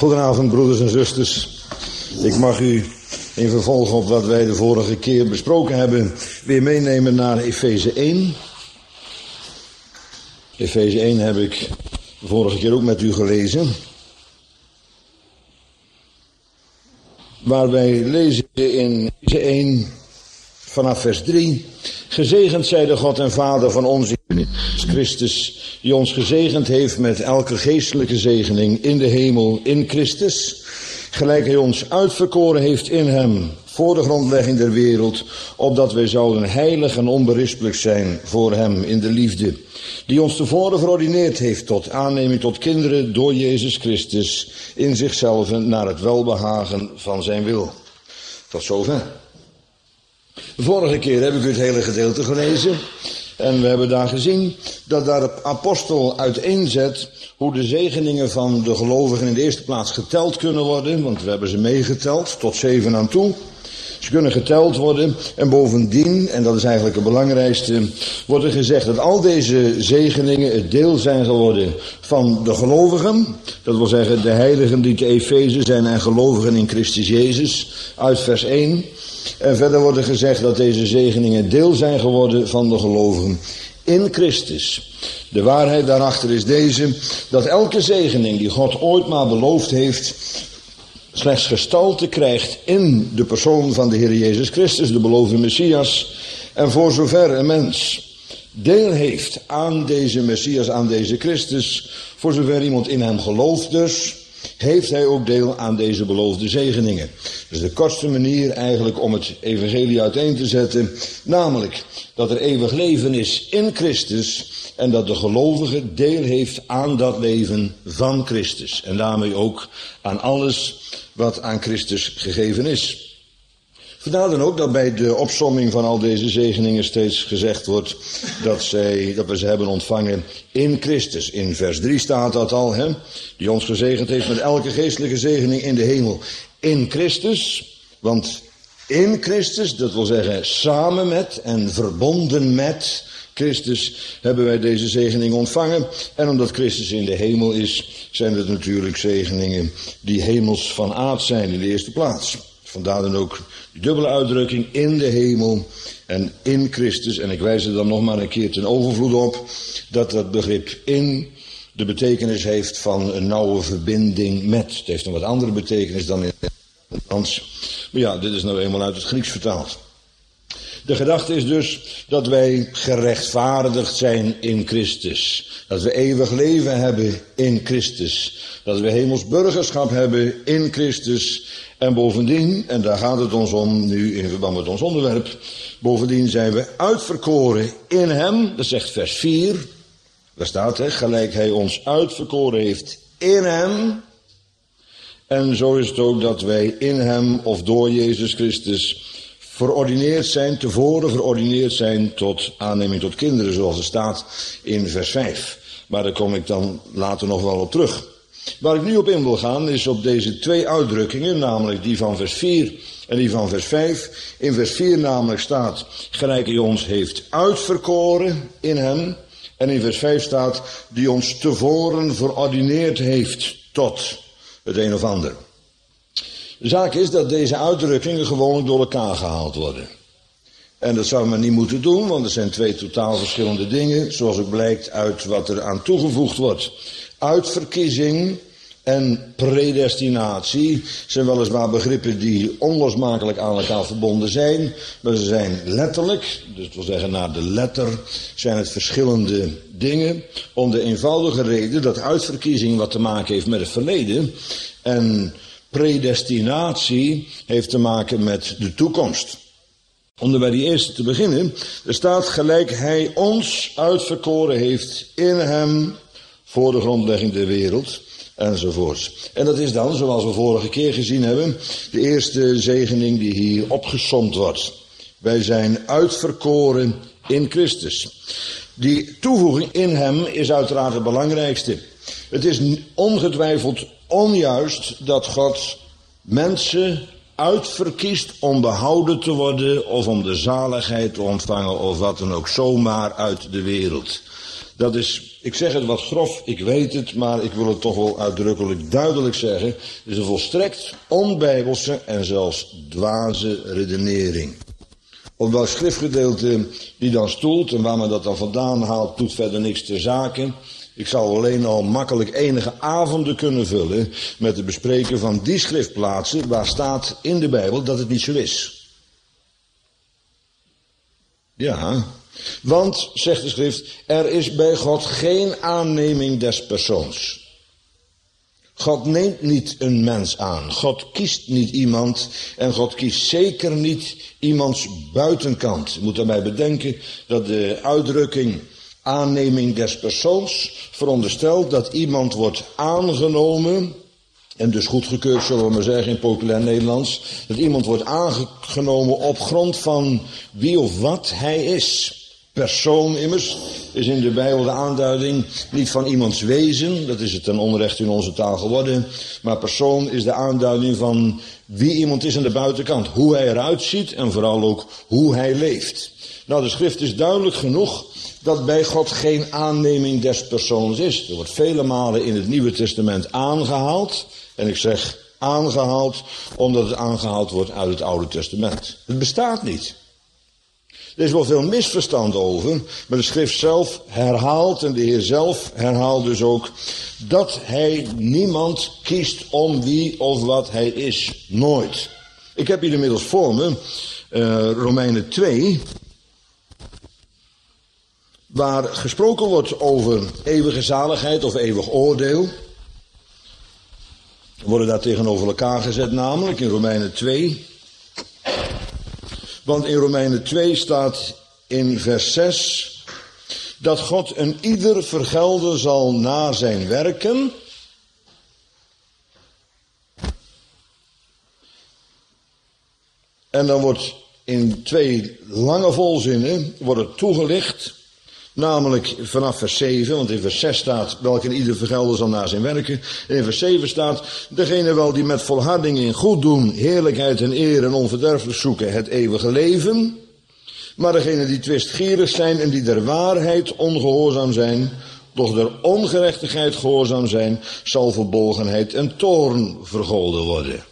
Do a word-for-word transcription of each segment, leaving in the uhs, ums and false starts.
Goedenavond, broeders en zusters. Ik mag u in vervolg op wat wij de vorige keer besproken hebben weer meenemen naar Efeze één. Efeze één heb ik de vorige keer ook met u gelezen. Waar wij lezen in Efeze één vanaf vers drie. Gezegend zij de God en Vader van onze Heer Christus, die ons gezegend heeft met elke geestelijke zegening in de hemel in Christus, gelijk hij ons uitverkoren heeft in hem, voor de grondlegging der wereld, opdat wij zouden heilig en onberispelijk zijn voor hem in de liefde, die ons tevoren verordineerd heeft tot aanneming tot kinderen door Jezus Christus, in zichzelf naar het welbehagen van zijn wil. Tot zover. De vorige keer heb ik u het hele gedeelte gelezen. En we hebben daar gezien dat daar de apostel uiteenzet hoe de zegeningen van de gelovigen in de eerste plaats geteld kunnen worden. Want we hebben ze meegeteld, tot zeven aan toe. Ze kunnen geteld worden. En bovendien, en dat is eigenlijk het belangrijkste, wordt er gezegd dat al deze zegeningen het deel zijn geworden van de gelovigen. Dat wil zeggen de heiligen die te Efeze zijn en gelovigen in Christus Jezus. Uit vers één. En verder wordt er gezegd dat deze zegeningen deel zijn geworden van de gelovigen in Christus. De waarheid daarachter is deze, dat elke zegening die God ooit maar beloofd heeft, slechts gestalte krijgt in de persoon van de Heer Jezus Christus, de beloofde Messias. En voor zover een mens deel heeft aan deze Messias, aan deze Christus, voor zover iemand in hem gelooft dus, heeft hij ook deel aan deze beloofde zegeningen. Dat is de kortste manier eigenlijk om het evangelie uiteen te zetten. Namelijk dat er eeuwig leven is in Christus en dat de gelovige deel heeft aan dat leven van Christus. En daarmee ook aan alles wat aan Christus gegeven is. Vandaar dan ook dat bij de opsomming van al deze zegeningen steeds gezegd wordt dat, zij, dat we ze hebben ontvangen in Christus. In vers drie staat dat al, hè? Die ons gezegend heeft met elke geestelijke zegening in de hemel. In Christus, want in Christus, dat wil zeggen samen met en verbonden met Christus, hebben wij deze zegening ontvangen. En omdat Christus in de hemel is, zijn het natuurlijk zegeningen die hemels van aard zijn in de eerste plaats. Vandaar dan ook die dubbele uitdrukking in de hemel en in Christus. En ik wijs er dan nog maar een keer ten overvloed op dat dat begrip in de betekenis heeft van een nauwe verbinding met. Het heeft een wat andere betekenis dan in het Nederlands. Maar ja, dit is nou eenmaal uit het Grieks vertaald. De gedachte is dus dat wij gerechtvaardigd zijn in Christus. Dat we eeuwig leven hebben in Christus. Dat we hemels burgerschap hebben in Christus. En bovendien, en daar gaat het ons om nu in verband met ons onderwerp, bovendien zijn we uitverkoren in hem, dat zegt vers vier, daar staat hè, gelijk hij ons uitverkoren heeft in hem. En zo is het ook dat wij in hem of door Jezus Christus verordineerd zijn, tevoren verordineerd zijn tot aanneming tot kinderen, zoals het staat in vers vijf. Maar daar kom ik dan later nog wel op terug. Waar ik nu op in wil gaan is op deze twee uitdrukkingen, namelijk die van vers vier en die van vers vijf. In vers vier namelijk staat, gelijk hij ons heeft uitverkoren in hem. En in vers vijf staat, die ons tevoren verordineerd heeft tot het een of ander. De zaak is dat deze uitdrukkingen gewoonlijk door elkaar gehaald worden. En dat zou men niet moeten doen, want het zijn twee totaal verschillende dingen, zoals ook blijkt uit wat er aan toegevoegd wordt. Uitverkiezing en predestinatie zijn weliswaar begrippen die onlosmakelijk aan elkaar verbonden zijn, maar ze zijn letterlijk, dus dat wil zeggen naar de letter, zijn het verschillende dingen, om de eenvoudige reden dat uitverkiezing wat te maken heeft met het verleden en predestinatie heeft te maken met de toekomst. Om er bij die eerste te beginnen, er staat gelijk hij ons uitverkoren heeft in hem voor de grondlegging der wereld, enzovoorts. En dat is dan, zoals we vorige keer gezien hebben, de eerste zegening die hier opgesomd wordt. Wij zijn uitverkoren in Christus. Die toevoeging in hem is uiteraard het belangrijkste. Het is ongetwijfeld onjuist dat God mensen uitverkiest om behouden te worden of om de zaligheid te ontvangen of wat dan ook zomaar uit de wereld. Dat is, ik zeg het wat grof, ik weet het, maar ik wil het toch wel uitdrukkelijk duidelijk zeggen. Het is een volstrekt onbijbelse en zelfs dwaze redenering. Op welk schriftgedeelte die dan stoelt en waar men dat dan vandaan haalt, doet verder niks ter zake. Ik zou alleen al makkelijk enige avonden kunnen vullen met het bespreken van die schriftplaatsen waar staat in de Bijbel dat het niet zo is. Ja, want, zegt de schrift, er is bij God geen aanneming des persoons. God neemt niet een mens aan. God kiest niet iemand en God kiest zeker niet iemands buitenkant. Je moet daarbij bedenken dat de uitdrukking aanneming des persoons veronderstelt dat iemand wordt aangenomen, en dus goedgekeurd zullen we maar zeggen in populair Nederlands, dat iemand wordt aangenomen op grond van wie of wat hij is. Persoon immers is in de Bijbel de aanduiding niet van iemands wezen, dat is het ten onrechte in onze taal geworden, maar persoon is de aanduiding van wie iemand is aan de buitenkant, hoe hij eruit ziet en vooral ook hoe hij leeft. Nou, de schrift is duidelijk genoeg dat bij God geen aanneming des persoons is. Er wordt vele malen in het Nieuwe Testament aangehaald, en ik zeg aangehaald omdat het aangehaald wordt uit het Oude Testament. Het bestaat niet. Er is wel veel misverstand over, maar de schrift zelf herhaalt, en de Heer zelf herhaalt dus ook, dat hij niemand kiest om wie of wat hij is. Nooit. Ik heb hier inmiddels voor me, uh, Romeinen twee, waar gesproken wordt over eeuwige zaligheid of eeuwig oordeel. We worden daar tegenover elkaar gezet, namelijk in Romeinen twee. Want in Romeinen twee staat in vers zes dat God een ieder vergelden zal naar zijn werken. En dan wordt in twee lange volzinnen wordt het toegelicht, namelijk vanaf vers zeven, want in vers zes staat welke een ieder vergelden zal naar zijn werken. En in vers zeven staat, degene wel die met volharding in goed doen, heerlijkheid en eer en onverderfelijk zoeken, het eeuwige leven. Maar degene die twistgierig zijn en die der waarheid ongehoorzaam zijn, doch der ongerechtigheid gehoorzaam zijn, zal verbolgenheid en toorn vergolden worden.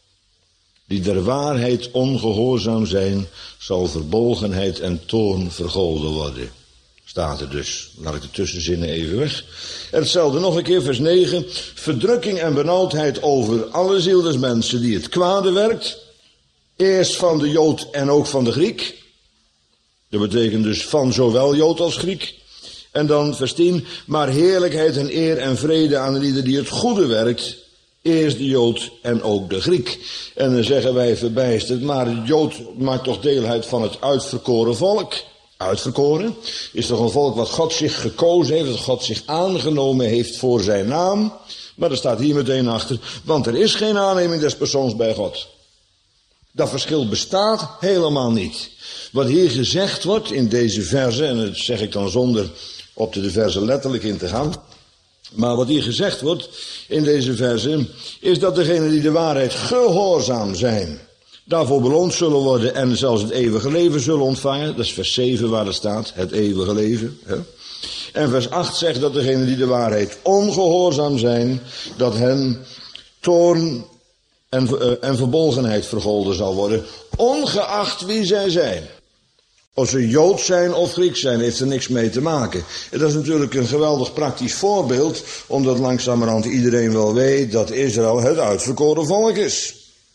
Die der waarheid ongehoorzaam zijn, zal verbolgenheid en toorn vergolden worden. Staat er dus. Laat ik de tussenzinnen even weg. En hetzelfde nog een keer, vers negen. Verdrukking en benauwdheid over alle ziel des mensen die het kwade werkt. Eerst van de Jood en ook van de Griek. Dat betekent dus van zowel Jood als Griek. En dan vers tien. Maar heerlijkheid en eer en vrede aan ieder die het goede werkt. Eerst de Jood en ook de Griek. En dan zeggen wij verbijsterd, maar de Jood maakt toch deel uit van het uitverkoren volk. Uitverkoren is toch een volk wat God zich gekozen heeft, dat God zich aangenomen heeft voor zijn naam. Maar er staat hier meteen achter, want er is geen aanneming des persoons bij God. Dat verschil bestaat helemaal niet. Wat hier gezegd wordt in deze verse, en dat zeg ik dan zonder op de verse letterlijk in te gaan, maar wat hier gezegd wordt in deze verse, is dat degenen die de waarheid gehoorzaam zijn, daarvoor beloond zullen worden en zelfs het eeuwige leven zullen ontvangen. Dat is vers zeven waar er staat, het eeuwige leven. Hè? En vers acht zegt dat degenen die de waarheid ongehoorzaam zijn, dat hen toorn en, uh, en verbolgenheid vergolden zal worden, ongeacht wie zij zijn. Of ze Jood zijn of Griek zijn, heeft er niks mee te maken. En dat is natuurlijk een geweldig praktisch voorbeeld, omdat langzamerhand iedereen wel weet dat Israël het uitverkoren volk is.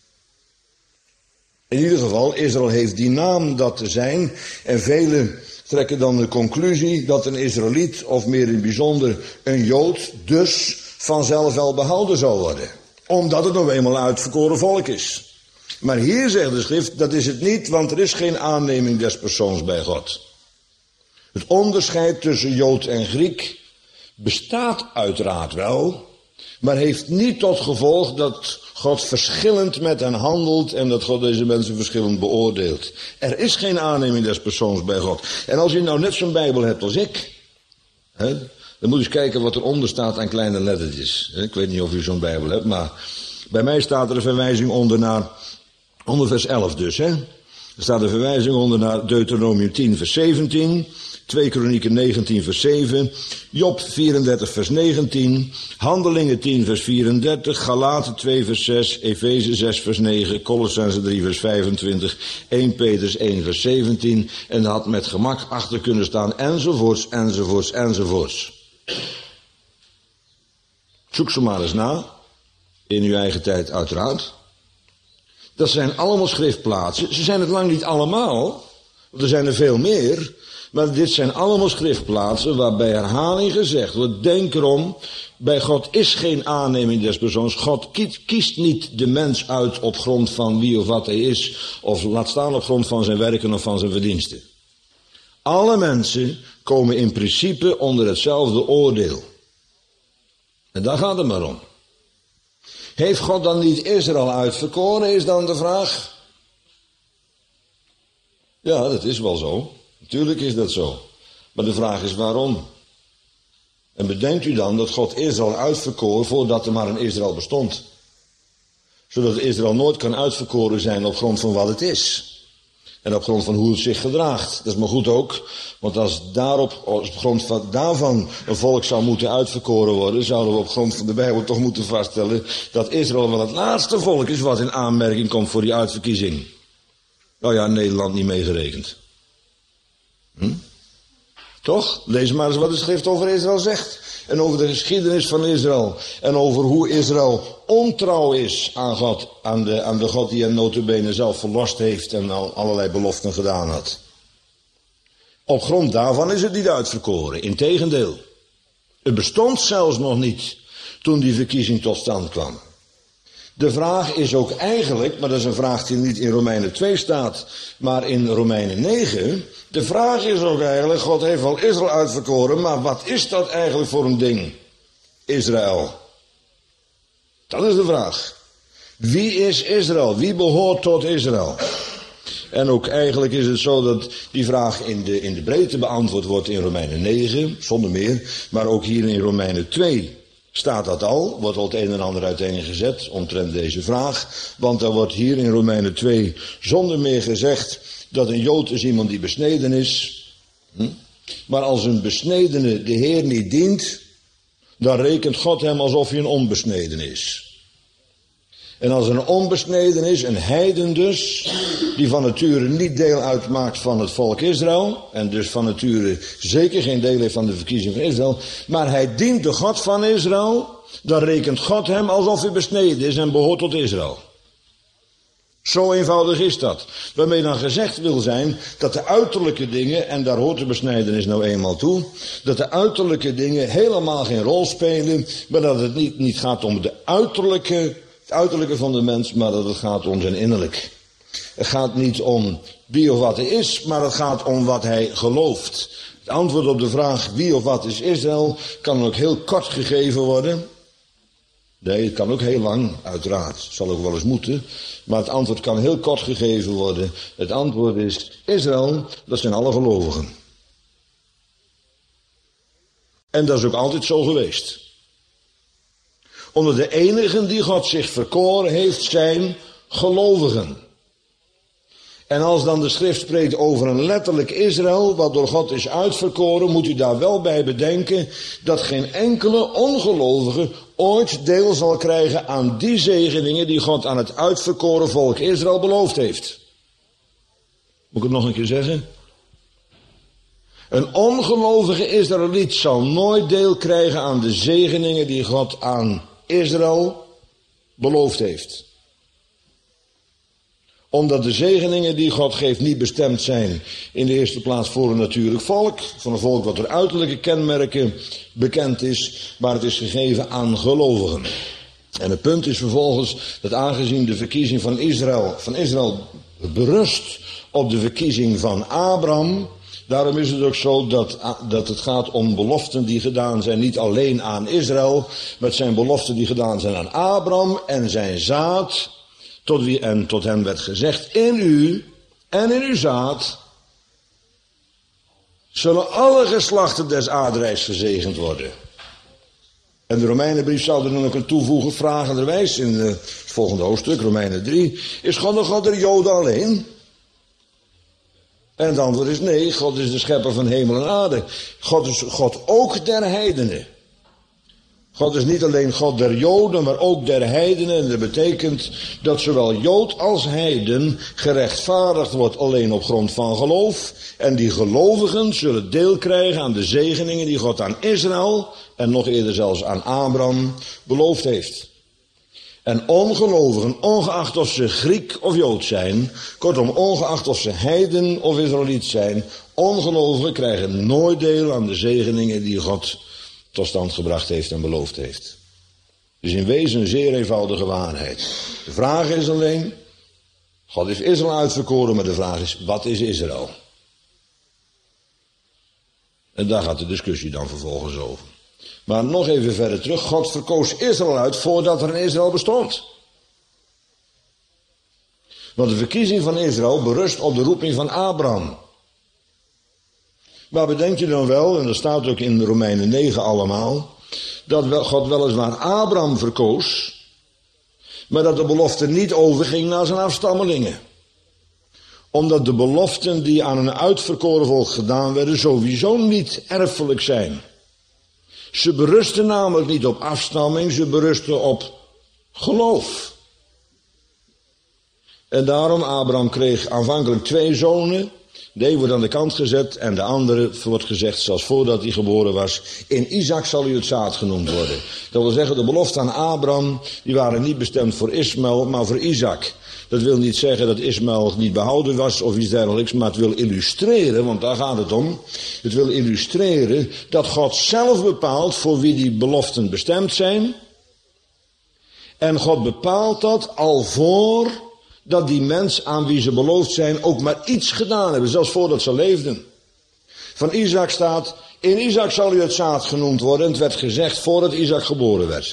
In ieder geval, Israël heeft die naam dat te zijn. En velen trekken dan de conclusie dat een Israëliet, of meer in het bijzonder een Jood, dus vanzelf wel behouden zal worden. Omdat het nou eenmaal een uitverkoren volk is. Maar hier zegt de schrift, dat is het niet, want er is geen aanneming des persoons bij God. Het onderscheid tussen Jood en Griek bestaat uiteraard wel, maar heeft niet tot gevolg dat God verschillend met hen handelt en dat God deze mensen verschillend beoordeelt. Er is geen aanneming des persoons bij God. En als je nou net zo'n Bijbel hebt als ik, hè, dan moet je eens kijken wat eronder staat aan kleine lettertjes. Ik weet niet of u zo'n Bijbel hebt, maar bij mij staat er een verwijzing onder naar, onder vers elf dus. Hè. Er staat een verwijzing onder naar Deuteronomium tien vers zeventien, twee Kronieken negentien vers zeven, Job vierendertig vers negentien, Handelingen tien vers vierendertig, Galaten twee vers zes, Efeze zes vers negen, Kolossenzen drie vers vijfentwintig, eerste Petrus één vers zeventien, en dat had met gemak achter kunnen staan, enzovoorts, enzovoorts, enzovoorts. Zoek ze maar eens na, in uw eigen tijd uiteraard. Dat zijn allemaal schriftplaatsen. Ze zijn het lang niet allemaal, want er zijn er veel meer. Maar dit zijn allemaal schriftplaatsen waarbij herhaling gezegd wordt. Denk erom, bij God is geen aanneming des persoons. God kiest niet de mens uit op grond van wie of wat hij is. Of laat staan op grond van zijn werken of van zijn verdiensten. Alle mensen komen in principe onder hetzelfde oordeel. En daar gaat het maar om. Heeft God dan niet Israël uitverkoren, is dan de vraag? Ja, dat is wel zo. Natuurlijk is dat zo. Maar de vraag is waarom? En bedenkt u dan dat God Israël uitverkoor voordat er maar een Israël bestond. Zodat Israël nooit kan uitverkoren zijn op grond van wat het is. En op grond van hoe het zich gedraagt. Dat is maar goed ook. Want als daarop, op grond van daarvan een volk zou moeten uitverkoren worden, zouden we op grond van de Bijbel toch moeten vaststellen dat Israël wel het laatste volk is wat in aanmerking komt voor die uitverkiezing. Nou ja, Nederland niet meegerekend. Hm? Toch? Lees maar eens wat de schrift over Israël zegt. En over de geschiedenis van Israël. En over hoe Israël ontrouw is aan God. Aan de, aan de God die hem nota bene zelf verlost heeft en al allerlei beloften gedaan had. Op grond daarvan is het niet uitverkoren. Integendeel. Het bestond zelfs nog niet toen die verkiezing tot stand kwam. De vraag is ook eigenlijk, maar dat is een vraag die niet in Romeinen twee staat, maar in Romeinen negen. De vraag is ook eigenlijk, God heeft wel Israël uitverkoren, maar wat is dat eigenlijk voor een ding? Israël. Dat is de vraag. Wie is Israël? Wie behoort tot Israël? En ook eigenlijk is het zo dat die vraag in de, in de breedte beantwoord wordt in Romeinen negen, zonder meer, maar ook hier in Romeinen twee. Staat dat al, wordt al het een en ander uiteengezet omtrent deze vraag. Want er wordt hier in Romeinen twee zonder meer gezegd dat een Jood is iemand die besneden is. Hm? Maar als een besnedene de Heer niet dient, dan rekent God hem alsof hij een onbesneden is. En als een onbesneden is, een heiden dus, die van nature niet deel uitmaakt van het volk Israël, en dus van nature zeker geen deel heeft van de verkiezing van Israël, maar hij dient de God van Israël, dan rekent God hem alsof hij besneden is en behoort tot Israël. Zo eenvoudig is dat. Waarmee dan gezegd wil zijn dat de uiterlijke dingen, en daar hoort de besnijdenis nou eenmaal toe, dat de uiterlijke dingen helemaal geen rol spelen, maar dat het niet, niet gaat om de uiterlijke, het uiterlijke van de mens, maar dat het gaat om zijn innerlijk. Het gaat niet om wie of wat hij is, maar het gaat om wat hij gelooft. Het antwoord op de vraag wie of wat is Israël kan ook heel kort gegeven worden. Nee, het kan ook heel lang, uiteraard. Het zal ook wel eens moeten. Maar het antwoord kan heel kort gegeven worden. Het antwoord is Israël, dat zijn alle gelovigen. En dat is ook altijd zo geweest. Onder de enigen die God zich verkoren heeft zijn gelovigen. En als dan de schrift spreekt over een letterlijk Israël, wat door God is uitverkoren, moet u daar wel bij bedenken dat geen enkele ongelovige ooit deel zal krijgen aan die zegeningen die God aan het uitverkoren volk Israël beloofd heeft. Moet ik het nog een keer zeggen? Een ongelovige Israëliet zal nooit deel krijgen aan de zegeningen die God aan Israël beloofd heeft. Omdat de zegeningen die God geeft niet bestemd zijn in de eerste plaats voor een natuurlijk volk. Voor een volk wat door uiterlijke kenmerken bekend is. Maar het is gegeven aan gelovigen. En het punt is vervolgens dat aangezien de verkiezing van Israël, van Israël berust op de verkiezing van Abraham. Daarom is het ook zo dat, dat het gaat om beloften die gedaan zijn niet alleen aan Israël. Maar het zijn beloften die gedaan zijn aan Abraham en zijn zaad. Tot wie en tot hem werd gezegd, in u en in uw zaad zullen alle geslachten des aardrijks gezegend worden. En de Romeinenbrief zou er nog een toevoegen, vragenderwijs in het volgende hoofdstuk, Romeinen drie. Is God een God der Joden alleen? En het antwoord is nee, God is de schepper van hemel en aarde. God is God ook der heidenen. God is niet alleen God der Joden, maar ook der heidenen. En dat betekent dat zowel Jood als heiden gerechtvaardigd wordt alleen op grond van geloof. En die gelovigen zullen deel krijgen aan de zegeningen die God aan Israël en nog eerder zelfs aan Abraham beloofd heeft. En ongelovigen, ongeacht of ze Griek of Jood zijn, kortom ongeacht of ze heiden of Israëliet zijn, ongelovigen krijgen nooit deel aan de zegeningen die God tot stand gebracht heeft en beloofd heeft. Dus in wezen een zeer eenvoudige waarheid. De vraag is alleen, God heeft Israël uitverkoren, maar de vraag is, wat is Israël? En daar gaat de discussie dan vervolgens over. Maar nog even verder terug, God verkoos Israël uit voordat er een Israël bestond. Want de verkiezing van Israël berust op de roeping van Abraham. Maar bedenk je dan wel, en dat staat ook in Romeinen negen allemaal, dat God weliswaar Abraham verkoos, maar dat de belofte niet overging naar zijn afstammelingen. Omdat de beloften die aan een uitverkoren volk gedaan werden sowieso niet erfelijk zijn. Ze berusten namelijk niet op afstamming, ze berusten op geloof. En daarom, Abraham kreeg aanvankelijk twee zonen. De een wordt aan de kant gezet en de andere wordt gezegd, zelfs voordat hij geboren was, in Isaac zal u het zaad genoemd worden. Dat wil zeggen, de beloften aan Abraham, die waren niet bestemd voor Ismaël, maar voor Isaac. Dat wil niet zeggen dat Ismaël niet behouden was of iets dergelijks, maar het wil illustreren, want daar gaat het om. Het wil illustreren dat God zelf bepaalt voor wie die beloften bestemd zijn. En God bepaalt dat al voor dat die mens aan wie ze beloofd zijn ook maar iets gedaan hebben, zelfs voordat ze leefden. Van Isaac staat, in Isaac zal u het zaad genoemd worden. En het werd gezegd voordat Isaac geboren werd.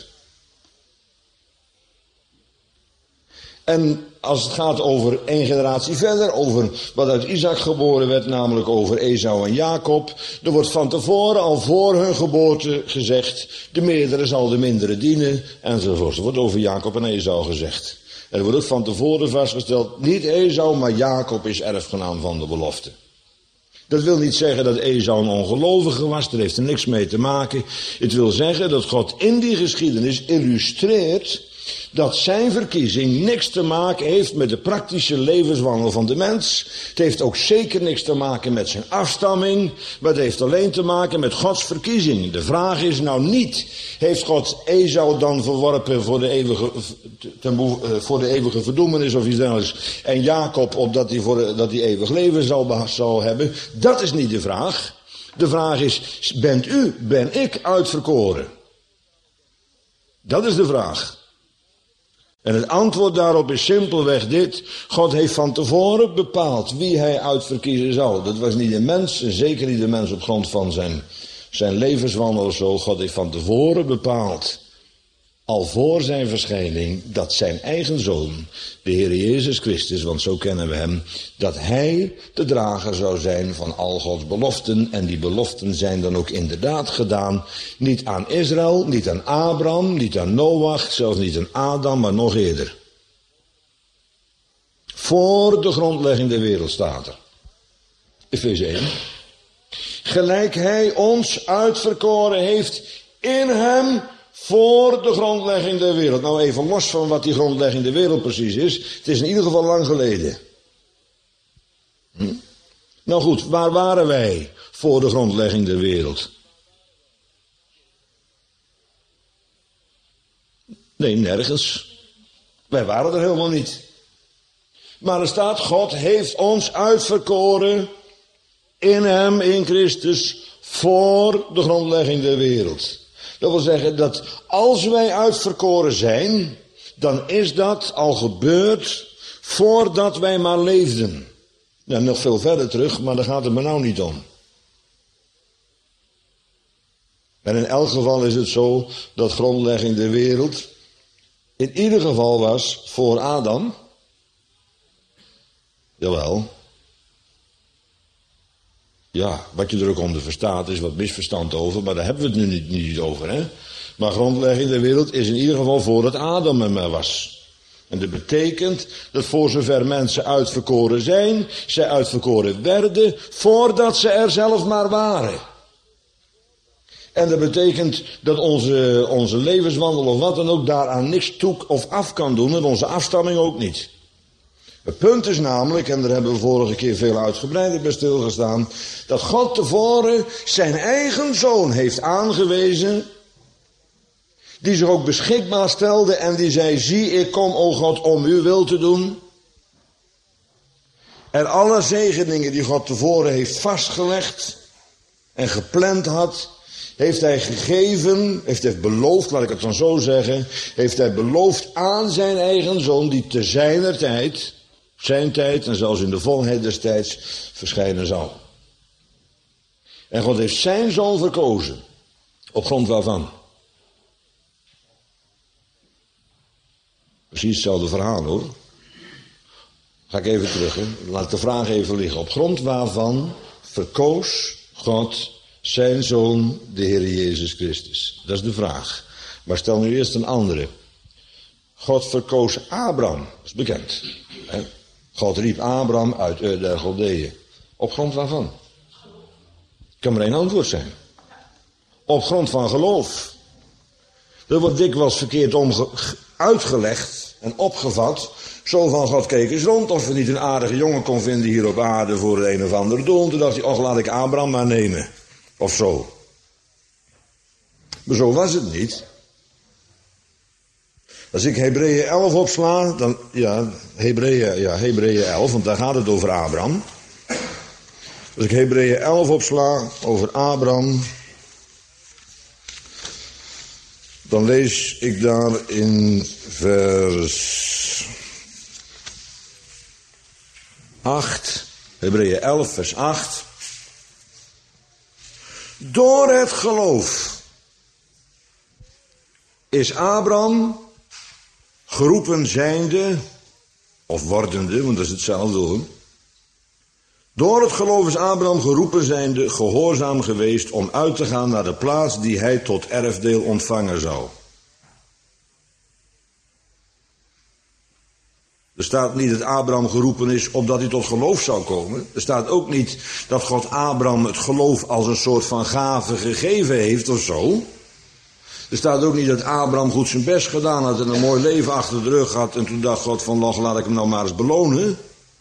En als het gaat over één generatie verder, over wat uit Isaac geboren werd, namelijk over Esau en Jacob, er wordt van tevoren al voor hun geboorte gezegd, de meerdere zal de mindere dienen, enzovoort. Er wordt over Jacob en Esau gezegd. En er wordt ook van tevoren vastgesteld, niet Esau, maar Jacob is erfgenaam van de belofte. Dat wil niet zeggen dat Esau een ongelovige was, daar heeft er niks mee te maken. Het wil zeggen dat God in die geschiedenis illustreert dat zijn verkiezing niks te maken heeft met de praktische levenswandel van de mens. Het heeft ook zeker niks te maken met zijn afstamming, maar het heeft alleen te maken met Gods verkiezing. De vraag is nou niet, heeft God Esau dan verworpen voor de eeuwige, ten, voor de eeuwige verdoemenis of iets dergelijks, en Jacob opdat hij, voor de, dat hij eeuwig leven zal, zal hebben? Dat is niet de vraag. De vraag is, bent u, ben ik uitverkoren? Dat is de vraag. En het antwoord daarop is simpelweg dit. God heeft van tevoren bepaald wie hij uitverkiezen zou. Dat was niet de mens, en zeker niet de mens op grond van zijn, zijn levenswandel of zo. God heeft van tevoren bepaald, al voor zijn verschijning, dat zijn eigen zoon, de Heer Jezus Christus, want zo kennen we hem, dat hij de drager zou zijn van al Gods beloften. En die beloften zijn dan ook inderdaad gedaan, niet aan Israël, niet aan Abraham, niet aan Noach, zelfs niet aan Adam, maar nog eerder. Voor de grondlegging der wereld staat er. Efeze één. Gelijk hij ons uitverkoren heeft in hem voor de grondlegging der wereld. Nou even los van wat die grondlegging der wereld precies is. Het is in ieder geval lang geleden. Hm? Nou goed, waar waren wij voor de grondlegging der wereld? Nee, nergens. Wij waren er helemaal niet. Maar er staat, God heeft ons uitverkoren in hem, in Christus, voor de grondlegging der wereld. Dat wil zeggen dat als wij uitverkoren zijn, dan is dat al gebeurd voordat wij maar leefden. Nou, nog veel verder terug, maar daar gaat het me nou niet om. En in elk geval is het zo dat grondlegging der wereld in ieder geval was voor Adam. Jawel. Ja, wat je er ook onder verstaat is wat misverstand over, maar daar hebben we het nu niet, niet over, hè. Maar grondlegging der wereld is in ieder geval voordat Adam er maar was. En dat betekent dat voor zover mensen uitverkoren zijn, zij uitverkoren werden voordat ze er zelf maar waren. En dat betekent dat onze, onze levenswandel of wat dan ook daaraan niks toe of af kan doen en onze afstamming ook niet. Het punt is namelijk, en daar hebben we vorige keer veel uitgebreider bij stilgestaan, dat God tevoren zijn eigen zoon heeft aangewezen, die zich ook beschikbaar stelde en die zei, zie ik kom, o God, om uw wil te doen. En alle zegeningen die God tevoren heeft vastgelegd en gepland had, heeft hij gegeven, heeft hij beloofd, laat ik het dan zo zeggen, heeft hij beloofd aan zijn eigen zoon, die te zijner tijd, zijn tijd en zelfs in de volheid des tijds verschijnen zal. En God heeft zijn zoon verkozen, op grond waarvan? Precies hetzelfde verhaal hoor. Ga ik even terug, hè. Laat de vraag even liggen. Op grond waarvan verkoos God zijn zoon, de Heer Jezus Christus? Dat is de vraag. Maar stel nu eerst een andere. God verkoos Abraham, dat is bekend. Hè? God riep Abraham uit Ur der Galdeeën. Op grond waarvan? Kan maar één antwoord zijn. Op grond van geloof. Dat wordt dikwijls verkeerd omge- uitgelegd en opgevat. Zo van, God keek eens rond of we niet een aardige jongen kon vinden hier op aarde voor het een of ander doel. Toen dacht hij, och laat ik Abraham maar nemen. Of zo. Maar zo was het niet. Als ik Hebreeën elf opsla, dan, ja, Hebreeën, ja, Hebreeën elf, want daar gaat het over Abraham. Als ik Hebreeën elf opsla over Abraham, dan lees ik daar in vers acht, Hebreeën elf, vers acht. Door het geloof is Abraham geroepen zijnde, of wordende, want dat is hetzelfde hoor. Door het geloof is Abraham geroepen zijnde gehoorzaam geweest om uit te gaan naar de plaats die hij tot erfdeel ontvangen zou. Er staat niet dat Abraham geroepen is opdat hij tot geloof zou komen. Er staat ook niet dat God Abraham het geloof als een soort van gave gegeven heeft of zo. Er staat ook niet dat Abraham goed zijn best gedaan had en een mooi leven achter de rug had. En toen dacht God van, laat ik hem nou maar eens belonen.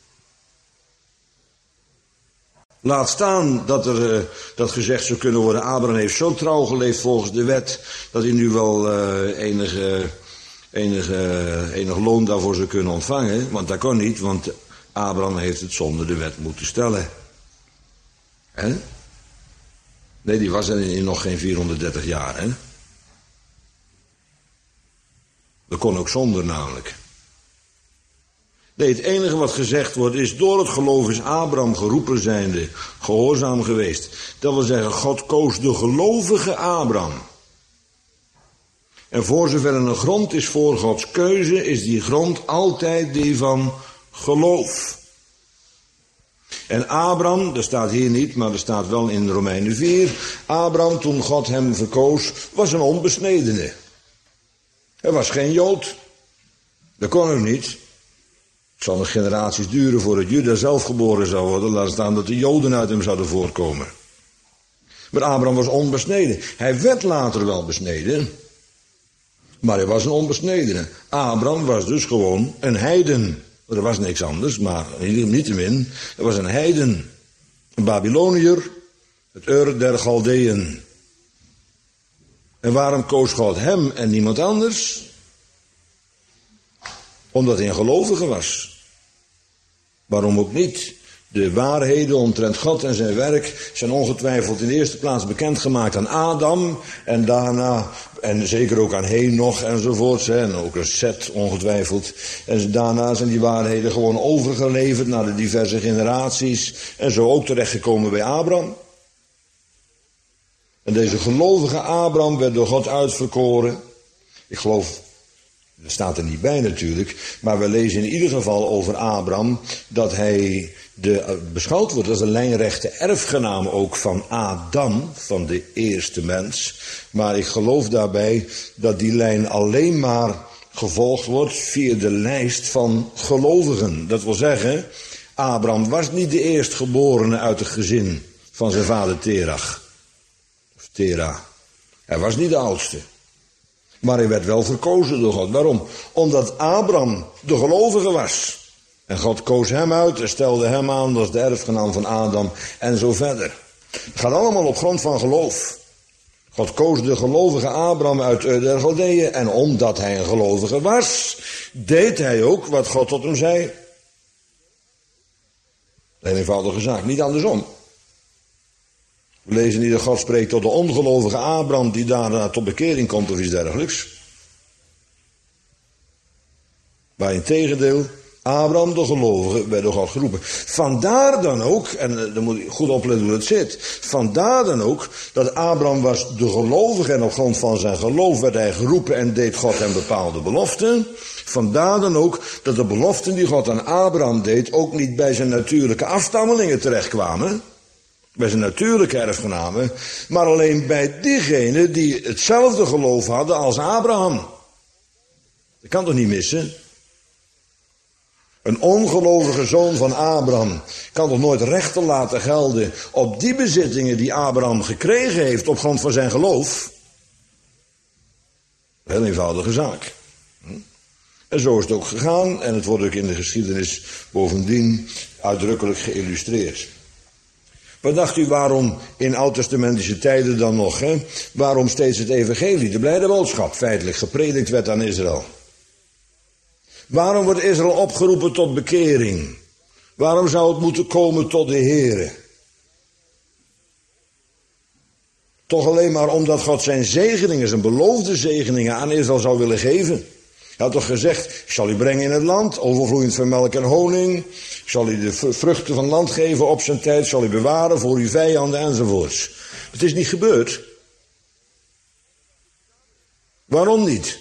Laat staan dat er uh, dat gezegd zou kunnen worden, Abraham heeft zo trouw geleefd volgens de wet, dat hij nu wel uh, enige, enige, enig loon daarvoor zou kunnen ontvangen. Want dat kon niet, want Abraham heeft het zonder de wet moeten stellen. Hè? Nee, die was er nog geen vierhonderddertig jaar, hè? Dat kon ook zonder namelijk. Nee, het enige wat gezegd wordt is, door het geloof is Abraham geroepen zijnde, gehoorzaam geweest. Dat wil zeggen, God koos de gelovige Abraham. En voor zover er een grond is voor Gods keuze, is die grond altijd die van geloof. En Abraham, dat staat hier niet, maar dat staat wel in Romeinen vier. Abraham, toen God hem verkoos, was een onbesnedene. Hij was geen Jood. Dat kon hem niet. Het zal nog generaties duren voordat Juda zelf geboren zou worden. Laat staan dat de Joden uit hem zouden voortkomen. Maar Abraham was onbesneden. Hij werd later wel besneden. Maar hij was een onbesnedene. Abraham was dus gewoon een heiden. Er was niks anders, maar niettemin. Hij was een heiden. Een Babyloniër. Het Ur der Galdeeën. En waarom koos God hem en niemand anders? Omdat hij een gelovige was. Waarom ook niet? De waarheden omtrent God en zijn werk zijn ongetwijfeld in de eerste plaats bekendgemaakt aan Adam. En daarna, en zeker ook aan Henoch enzovoorts. En ook een Set ongetwijfeld. En daarna zijn die waarheden gewoon overgeleverd naar de diverse generaties. En zo ook terechtgekomen bij Abraham. En deze gelovige Abraham werd door God uitverkoren. Ik geloof, dat staat er niet bij natuurlijk, maar we lezen in ieder geval over Abraham dat hij de, beschouwd wordt als de lijnrechte erfgenaam ook van Adam, van de eerste mens. Maar ik geloof daarbij dat die lijn alleen maar gevolgd wordt via de lijst van gelovigen. Dat wil zeggen, Abraham was niet de eerstgeborene uit het gezin van zijn vader Terach. Of Terah. Hij was niet de oudste. Maar hij werd wel verkozen door God. Waarom? Omdat Abraham de gelovige was. En God koos hem uit en stelde hem aan als de erfgenaam van Adam en zo verder. Het gaat allemaal op grond van geloof. God koos de gelovige Abraham uit Ur der Galdeeën. En omdat hij een gelovige was, deed hij ook wat God tot hem zei. Een eenvoudige zaak, niet andersom. We lezen niet dat God spreekt tot de ongelovige Abraham die daarna tot bekering komt of iets dergelijks. Maar in tegendeel, Abraham de gelovige werd door God geroepen. Vandaar dan ook, en dan moet je goed opletten hoe het zit. Vandaar dan ook dat Abraham was de gelovige en op grond van zijn geloof werd hij geroepen en deed God hem bepaalde beloften. Vandaar dan ook dat de beloften die God aan Abraham deed ook niet bij zijn natuurlijke afstammelingen terechtkwamen. Bij zijn natuurlijke erfgenamen, maar alleen bij diegenen die hetzelfde geloof hadden als Abraham. Dat kan toch niet missen? Een ongelovige zoon van Abraham kan toch nooit rechten laten gelden op die bezittingen die Abraham gekregen heeft op grond van zijn geloof? Heel eenvoudige zaak. En zo is het ook gegaan en het wordt ook in de geschiedenis bovendien uitdrukkelijk geïllustreerd. Wat dacht u waarom in oud-testamentische tijden dan nog, hè? Waarom steeds het evangelie, de blijde boodschap, feitelijk gepredikt werd aan Israël? Waarom wordt Israël opgeroepen tot bekering? Waarom zou het moeten komen tot de Here? Toch alleen maar omdat God zijn zegeningen, zijn beloofde zegeningen aan Israël zou willen geven. Hij had toch gezegd, ik zal u brengen in het land, overvloeiend van melk en honing. Ik zal u de vruchten van het land geven op zijn tijd, zal u bewaren voor uw vijanden enzovoorts. Het is niet gebeurd. Waarom niet?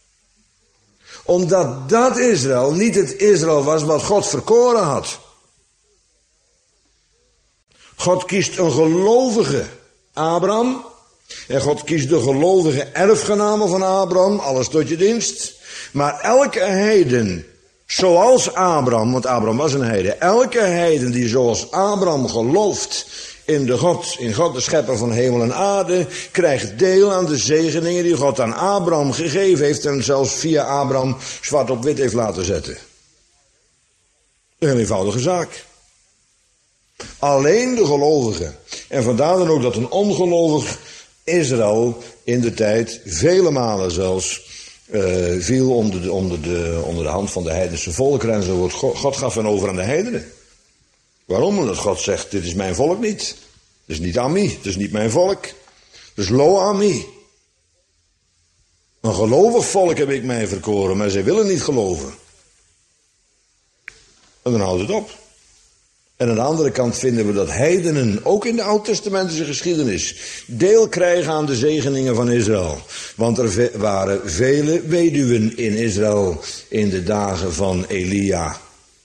Omdat dat Israël niet het Israël was wat God verkoren had. God kiest een gelovige Abraham. En God kiest de gelovige erfgenamen van Abraham, alles tot je dienst. Maar elke heiden, zoals Abraham, want Abraham was een heiden. Elke heiden die zoals Abraham gelooft in de God, in God de schepper van hemel en aarde, krijgt deel aan de zegeningen die God aan Abraham gegeven heeft en zelfs via Abraham zwart op wit heeft laten zetten. Een heel eenvoudige zaak. Alleen de gelovigen. En vandaar dan ook dat een ongelovig Israël in de tijd, vele malen zelfs, uh, viel onder de, onder, de, onder de hand van de heidense volkeren en zo wordt. God gaf hen over aan de heidenen. Waarom? Omdat God zegt, dit is mijn volk niet. Het is niet ami, het is niet mijn volk. Het is lo ami. Een gelovig volk heb ik mij verkoren, maar zij willen niet geloven. En dan houdt het op. En aan de andere kant vinden we dat heidenen, ook in de oud-testamentische geschiedenis, deel krijgen aan de zegeningen van Israël. Want er waren vele weduwen in Israël in de dagen van Elia.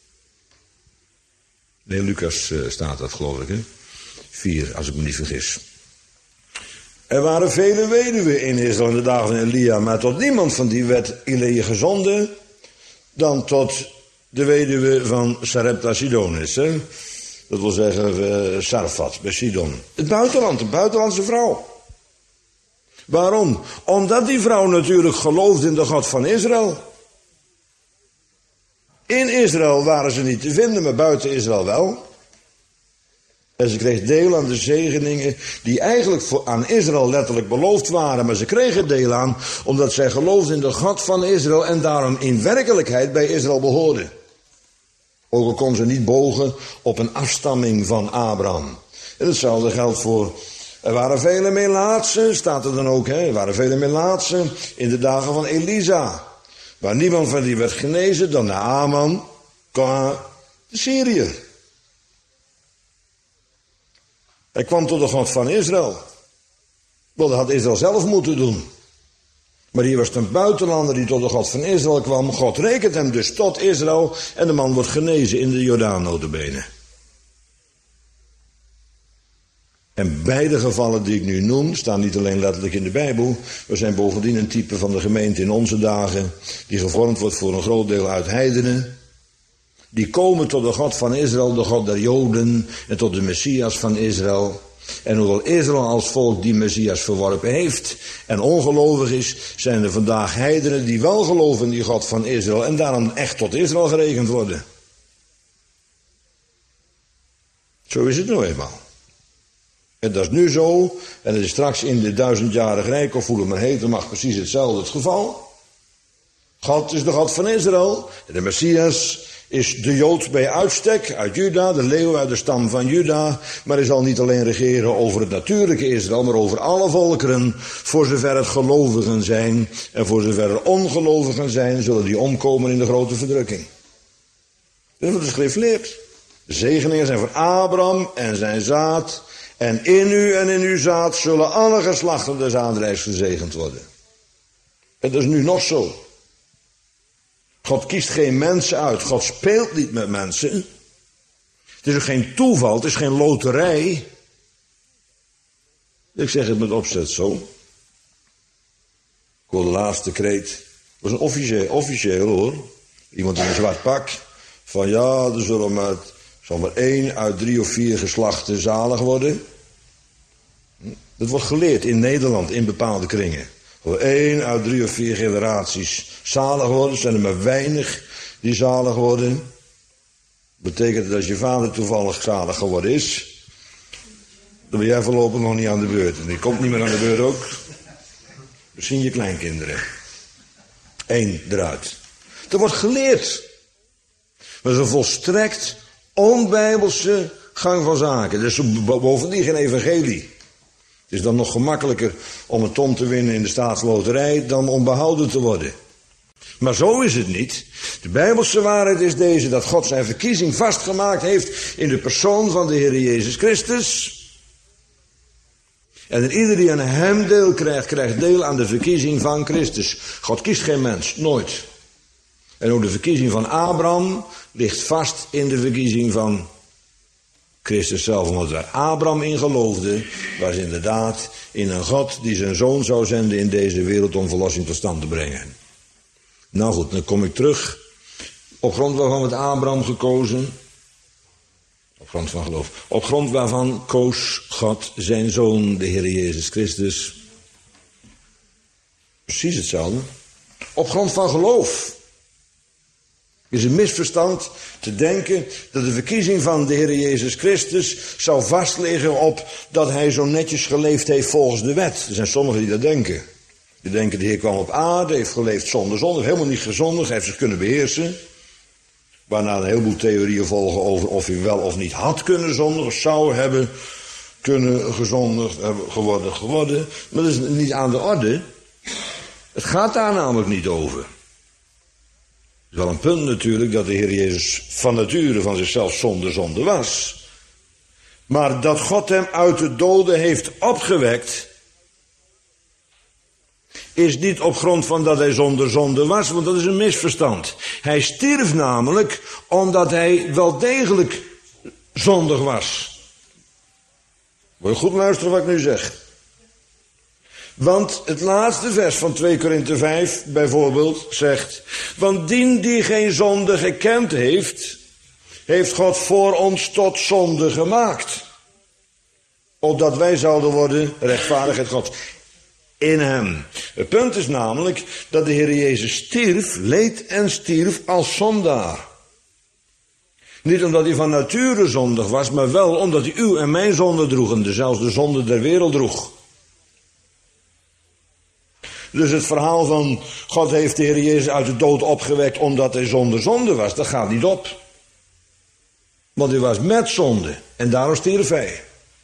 Nee, Lucas uh, staat dat, geloof ik, hè? Vier, als ik me niet vergis. Er waren vele weduwen in Israël in de dagen van Elia, maar tot niemand van die werd Elia gezonden dan tot de weduwe van Sarepta Sidonis, hè? Dat wil zeggen uh, Sarfat, bij Sidon. Het buitenland, een buitenlandse vrouw. Waarom? Omdat die vrouw natuurlijk geloofde in de God van Israël. In Israël waren ze niet te vinden, maar buiten Israël wel. En ze kreeg deel aan de zegeningen die eigenlijk voor, aan Israël letterlijk beloofd waren. Maar ze kregen deel aan omdat zij geloofden in de God van Israël en daarom in werkelijkheid bij Israël behoorden. Ook al kon ze niet bogen op een afstamming van Abraham. En hetzelfde geldt voor, er waren vele melaatsen, staat er dan ook, hè? Er waren vele melaatsen in de dagen van Elisa. Waar niemand van die werd genezen dan Naaman, de Syriër. Hij kwam tot de God van Israël. Wel, dat had Israël zelf moeten doen. Maar hier was een buitenlander die tot de God van Israël kwam. God rekent hem dus tot Israël en de man wordt genezen in de Jordaan nota bene. En beide gevallen die ik nu noem, staan niet alleen letterlijk in de Bijbel. We zijn bovendien een type van de gemeente in onze dagen, die gevormd wordt voor een groot deel uit heidenen. Die komen tot de God van Israël, de God der Joden, en tot de Messias van Israël. En hoewel Israël als volk die Messias verworpen heeft en ongelovig is, zijn er vandaag heidenen die wel geloven in die God van Israël en daarom echt tot Israël gerekend worden. Zo is het nou eenmaal. En dat is nu zo, en het is straks in de duizendjarig rijk, of hoe het maar heet, mag precies hetzelfde het geval. God is de God van Israël, en de Messias is de Jood bij uitstek, uit Juda, de leeuw uit de stam van Juda, maar hij zal niet alleen regeren over het natuurlijke Israël, maar over alle volkeren, voor zover het gelovigen zijn, en voor zover er ongelovigen zijn, zullen die omkomen in de grote verdrukking. Dat is wat de schrift leert. De zegeningen zijn voor Abraham en zijn zaad, en in u en in uw zaad zullen alle geslachten des aardrijks gezegend worden. En dat is nu nog zo. God kiest geen mensen uit. God speelt niet met mensen. Het is ook geen toeval, het is geen loterij. Ik zeg het met opzet zo. Ik hoor de laatste kreet. Het was een officieel, officieel hoor. Iemand in een zwart pak. Van ja, er zullen maar, zal maar één uit drie of vier geslachten zalig worden. Dat wordt geleerd in Nederland, in bepaalde kringen. Voor één uit drie of vier generaties zalig worden, zijn er maar weinig die zalig worden. Betekent dat als je vader toevallig zalig geworden is, dan ben jij voorlopig nog niet aan de beurt. En die komt niet meer aan de beurt ook. Misschien je kleinkinderen. Eén eruit. Dat wordt geleerd. Dat is een volstrekt onbijbelse gang van zaken. Er is bovendien geen evangelie. Het is dan nog gemakkelijker om een ton te winnen in de staatsloterij dan om behouden te worden. Maar zo is het niet. De Bijbelse waarheid is deze, dat God zijn verkiezing vastgemaakt heeft in de persoon van de Heer Jezus Christus. En en ieder die aan hem deel krijgt, krijgt deel aan de verkiezing van Christus. God kiest geen mens, nooit. En ook de verkiezing van Abraham ligt vast in de verkiezing van Christus zelf. Omdat waar Abraham in geloofde, was inderdaad in een God die zijn zoon zou zenden in deze wereld om verlossing tot stand te brengen. Nou goed, dan kom ik terug. Op grond waarvan werd Abraham gekozen? Op grond van geloof. Op grond waarvan koos God zijn zoon, de Heer Jezus Christus. Precies hetzelfde. Op grond van geloof. Het is een misverstand te denken dat de verkiezing van de Heer Jezus Christus zou vastliggen op dat hij zo netjes geleefd heeft volgens de wet. Er zijn sommigen die dat denken. Die denken de Heer kwam op aarde, heeft geleefd zonder zonde, helemaal niet gezondigd, heeft zich kunnen beheersen. Waarna een heleboel theorieën volgen over of hij wel of niet had kunnen zondigen, of zou hebben kunnen gezondigd hebben, geworden, geworden. Maar dat is niet aan de orde. Het gaat daar namelijk niet over. Het is wel een punt natuurlijk dat de Heer Jezus van nature van zichzelf zonder zonde was. Maar dat God hem uit de doden heeft opgewekt, is niet op grond van dat hij zonder zonde was, want dat is een misverstand. Hij stierf namelijk omdat hij wel degelijk zondig was. Moet je goed luisteren wat ik nu zeg. Want het laatste vers van twee Korinthe vijf bijvoorbeeld zegt: want dien die geen zonde gekend heeft, heeft God voor ons tot zonde gemaakt, opdat wij zouden worden rechtvaardigheid Gods in hem. Het punt is namelijk dat de Heer Jezus stierf, leed en stierf als zondaar. Niet omdat hij van nature zondig was, maar wel omdat hij uw en mijn zonde droeg en zelfs de zonde der wereld droeg. Dus het verhaal van God heeft de Heer Jezus uit de dood opgewekt omdat hij zonder zonde was, dat gaat niet op. Want hij was met zonde en daarom stierf hij.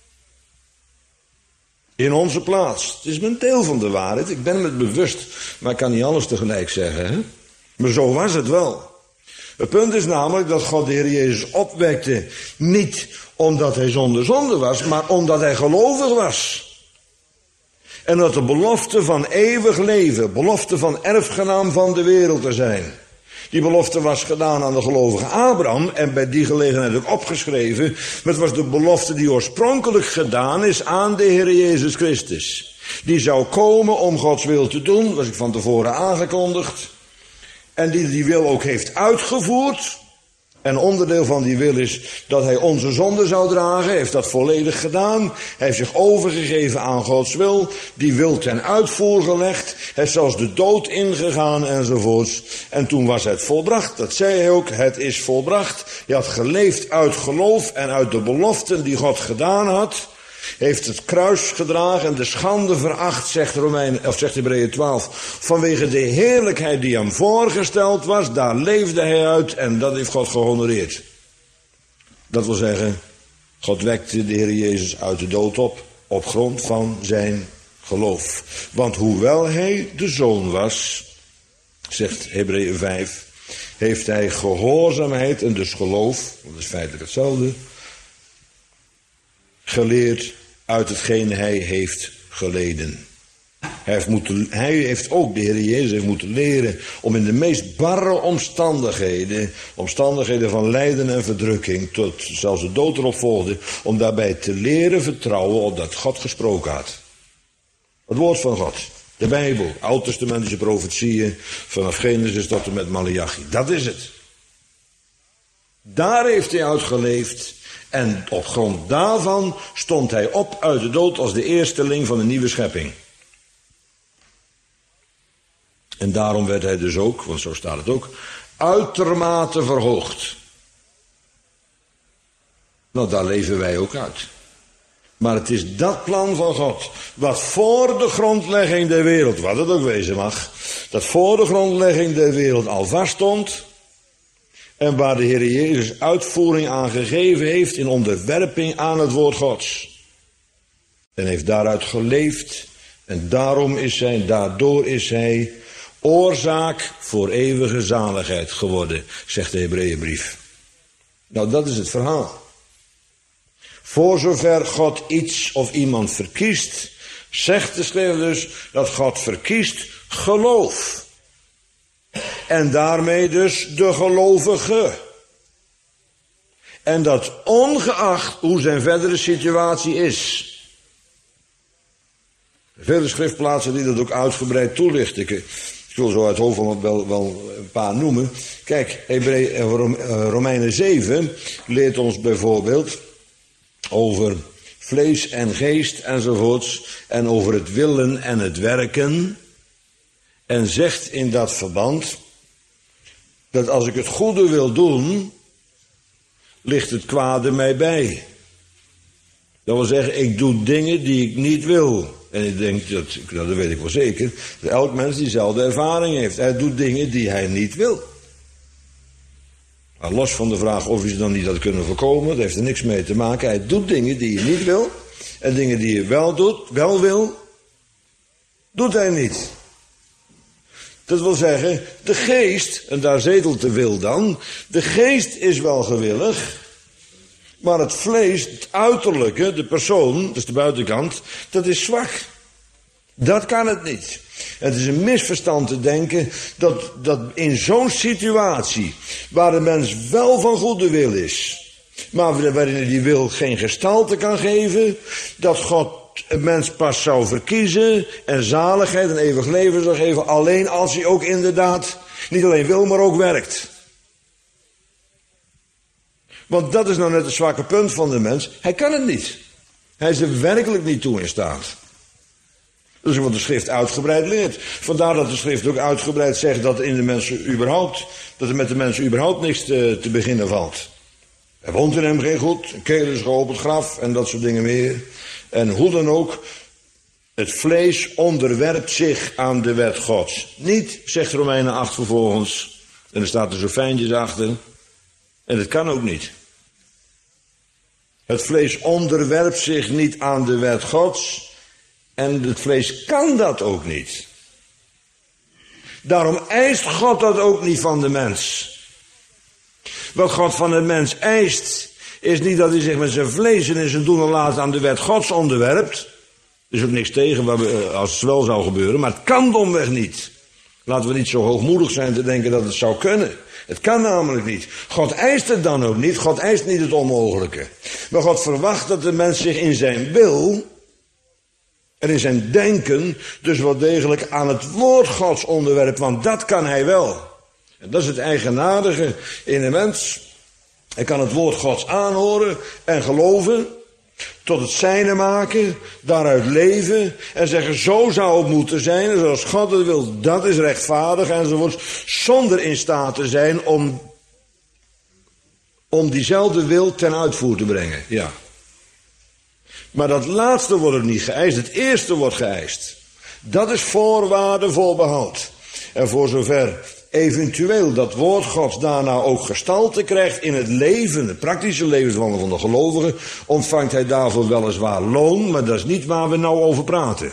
In onze plaats. Het is een deel van de waarheid. Ik ben me bewust, maar ik kan niet alles tegelijk zeggen. Hè? Maar zo was het wel. Het punt is namelijk dat God de Heer Jezus opwekte niet omdat hij zonder zonde was, maar omdat hij gelovig was. En dat de belofte van eeuwig leven, belofte van erfgenaam van de wereld te zijn, Die belofte was gedaan aan de gelovige Abraham en bij die gelegenheid ook opgeschreven. Maar het was de belofte die oorspronkelijk gedaan is aan de Heer Jezus Christus. Die zou komen om Gods wil te doen, was ik van tevoren aangekondigd. En die die wil ook heeft uitgevoerd. En onderdeel van die wil is dat hij onze zonde zou dragen. Hij heeft dat volledig gedaan. Hij heeft zich overgegeven aan Gods wil. Die wil ten uitvoer gelegd. Hij is zelfs de dood ingegaan enzovoorts. En toen was het volbracht. Dat zei hij ook. Het is volbracht. Hij had geleefd uit geloof en uit de beloften die God gedaan had. Heeft het kruis gedragen en de schande veracht, zegt, Romein, of zegt Hebreeën twaalf. Vanwege de heerlijkheid die hem voorgesteld was, daar leefde hij uit en dat heeft God gehonoreerd. Dat wil zeggen, God wekte de Heer Jezus uit de dood op, op grond van zijn geloof. Want hoewel hij de zoon was, zegt Hebreeën vijf, heeft hij gehoorzaamheid en dus geloof, dat is feitelijk hetzelfde, geleerd uit hetgeen hij heeft geleden. Hij heeft, moeten, hij heeft ook, de Heer Jezus heeft moeten leren om in de meest barre omstandigheden, omstandigheden van lijden en verdrukking, tot zelfs de dood erop volgde, om daarbij te leren vertrouwen op dat God gesproken had. Het woord van God, de Bijbel, oud-testamentische profetieën, vanaf Genesis tot en met Maleachi. Dat is het. Daar heeft hij uit geleefd. En op grond daarvan stond hij op uit de dood als de eersteling van een nieuwe schepping. En daarom werd hij dus ook, want zo staat het ook, uitermate verhoogd. Nou, daar leven wij ook uit. Maar het is dat plan van God, wat voor de grondlegging der wereld, wat het ook wezen mag, dat voor de grondlegging der wereld al vaststond. En waar de Heer Jezus uitvoering aan gegeven heeft in onderwerping aan het woord Gods. En heeft daaruit geleefd. En daarom is hij, daardoor is hij oorzaak voor eeuwige zaligheid geworden, zegt de Hebreeënbrief. Nou, dat is het verhaal. Voor zover God iets of iemand verkiest, zegt de schrift dus dat God verkiest geloof. En daarmee dus de gelovige. En dat ongeacht hoe zijn verdere situatie is. Vele schriftplaatsen die dat ook uitgebreid toelichten. Ik, ik wil zo uit hoofd wel, wel een paar noemen. Kijk, Hebree, Romeinen zeven leert ons bijvoorbeeld over vlees en geest enzovoorts. En over het willen en het werken. En zegt in dat verband dat als ik het goede wil doen, ligt het kwade mij bij. Dat wil zeggen, ik doe dingen die ik niet wil. En ik denk, dat, dat weet ik wel zeker, dat elk mens diezelfde ervaring heeft. Hij doet dingen die hij niet wil. Maar los van de vraag of je ze dan niet had kunnen voorkomen, dat heeft er niks mee te maken. Hij doet dingen die je niet wil. En dingen die je wel doet, wel wil, doet hij niet. Dat wil zeggen, de geest, en daar zetelt de wil dan, de geest is wel gewillig, maar het vlees, het uiterlijke, de persoon, dat is de buitenkant, dat is zwak. Dat kan het niet. Het is een misverstand te denken dat, dat in zo'n situatie, waar de mens wel van goede wil is, maar waarin hij die wil geen gestalte kan geven, dat God een mens pas zou verkiezen en zaligheid en eeuwig leven zou geven, alleen als hij ook inderdaad niet alleen wil, maar ook werkt. Want dat is nou net het zwakke punt van de mens. Hij kan het niet. Hij is er werkelijk niet toe in staat. Dat is wat de schrift uitgebreid leert. Vandaar dat de schrift ook uitgebreid zegt dat in de mensen überhaupt, dat er met de mensen überhaupt niks te, te beginnen valt. Er woont in hem geen goed, een keel is geopend graf en dat soort dingen meer. En hoe dan ook, het vlees onderwerpt zich aan de wet Gods. Niet, zegt Romeinen acht vervolgens, en er staat er zo fijntjes achter, en het kan ook niet. Het vlees onderwerpt zich niet aan de wet Gods, en het vlees kan dat ook niet. Daarom eist God dat ook niet van de mens. Wat God van de mens eist, is niet dat hij zich met zijn vlees en in zijn doen en laten aan de wet Gods onderwerpt. Er is ook niks tegen als het wel zou gebeuren, maar het kan domweg niet. Laten we niet zo hoogmoedig zijn te denken dat het zou kunnen. Het kan namelijk niet. God eist het dan ook niet. God eist niet het onmogelijke. Maar God verwacht dat de mens zich in zijn wil en in zijn denken dus wel degelijk aan het woord Gods onderwerpt. Want dat kan hij wel. En dat is het eigenaardige in de mens. Hij kan het woord Gods aanhoren en geloven, tot het zijne maken, daaruit leven en zeggen zo zou het moeten zijn, zoals God het wil, dat is rechtvaardig enzovoort, zonder in staat te zijn om, om diezelfde wil ten uitvoer te brengen. Ja. Maar dat laatste wordt er niet geëist, het eerste wordt geëist. Dat is voorwaarde voor behoud. En voor zover eventueel dat woord Gods daarna ook gestalte krijgt in het leven, de praktische levenswandel van de gelovigen, ontvangt hij daarvoor weliswaar loon, maar dat is niet waar we nou over praten.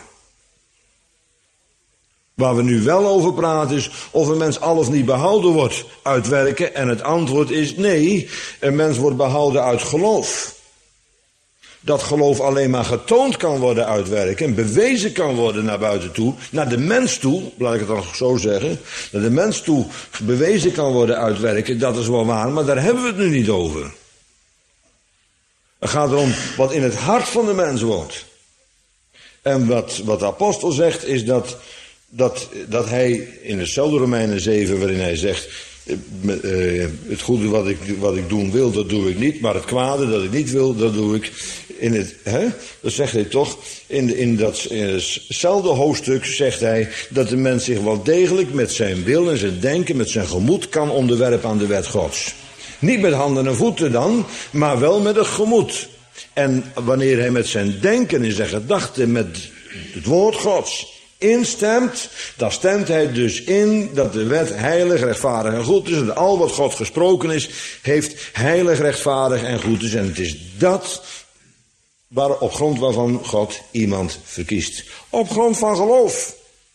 Waar we nu wel over praten is of een mens al of niet behouden wordt uit werken, en het antwoord is nee, een mens wordt behouden uit geloof. Dat geloof alleen maar getoond kan worden uit werken en bewezen kan worden naar buiten toe, naar de mens toe, laat ik het dan zo zeggen, naar de mens toe bewezen kan worden uit werken, dat is wel waar, maar daar hebben we het nu niet over. Het gaat erom wat in het hart van de mens woont. En wat, wat de apostel zegt is dat, dat, dat hij in hetzelfde Romeinen zeven waarin hij zegt, Uh, het goede wat ik, wat ik doen wil, dat doe ik niet. Maar het kwade dat ik niet wil, dat doe ik. In het, hè? Dat zegt hij toch. In, in datzelfde hoofdstuk zegt hij dat de mens zich wel degelijk met zijn wil en zijn denken, met zijn gemoed kan onderwerpen aan de wet Gods. Niet met handen en voeten dan, maar wel met het gemoed. En wanneer hij met zijn denken en zijn gedachten met het woord Gods instemt, dan stemt hij dus in dat de wet heilig, rechtvaardig en goed is. En al wat God gesproken is, heeft heilig, rechtvaardig en goed is. En het is dat waar, op grond waarvan God iemand verkiest. Op grond van geloof.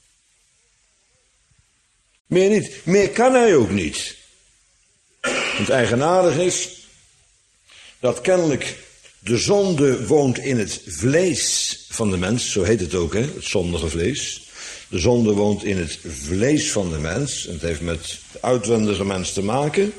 Meer niet. Meer kan hij ook niet. Het eigenaardige is dat kennelijk de zonde woont in het vlees van de mens, zo heet het ook, hè, het zondige vlees. De zonde woont in het vlees van de mens. En het heeft met de uitwendige mens te maken.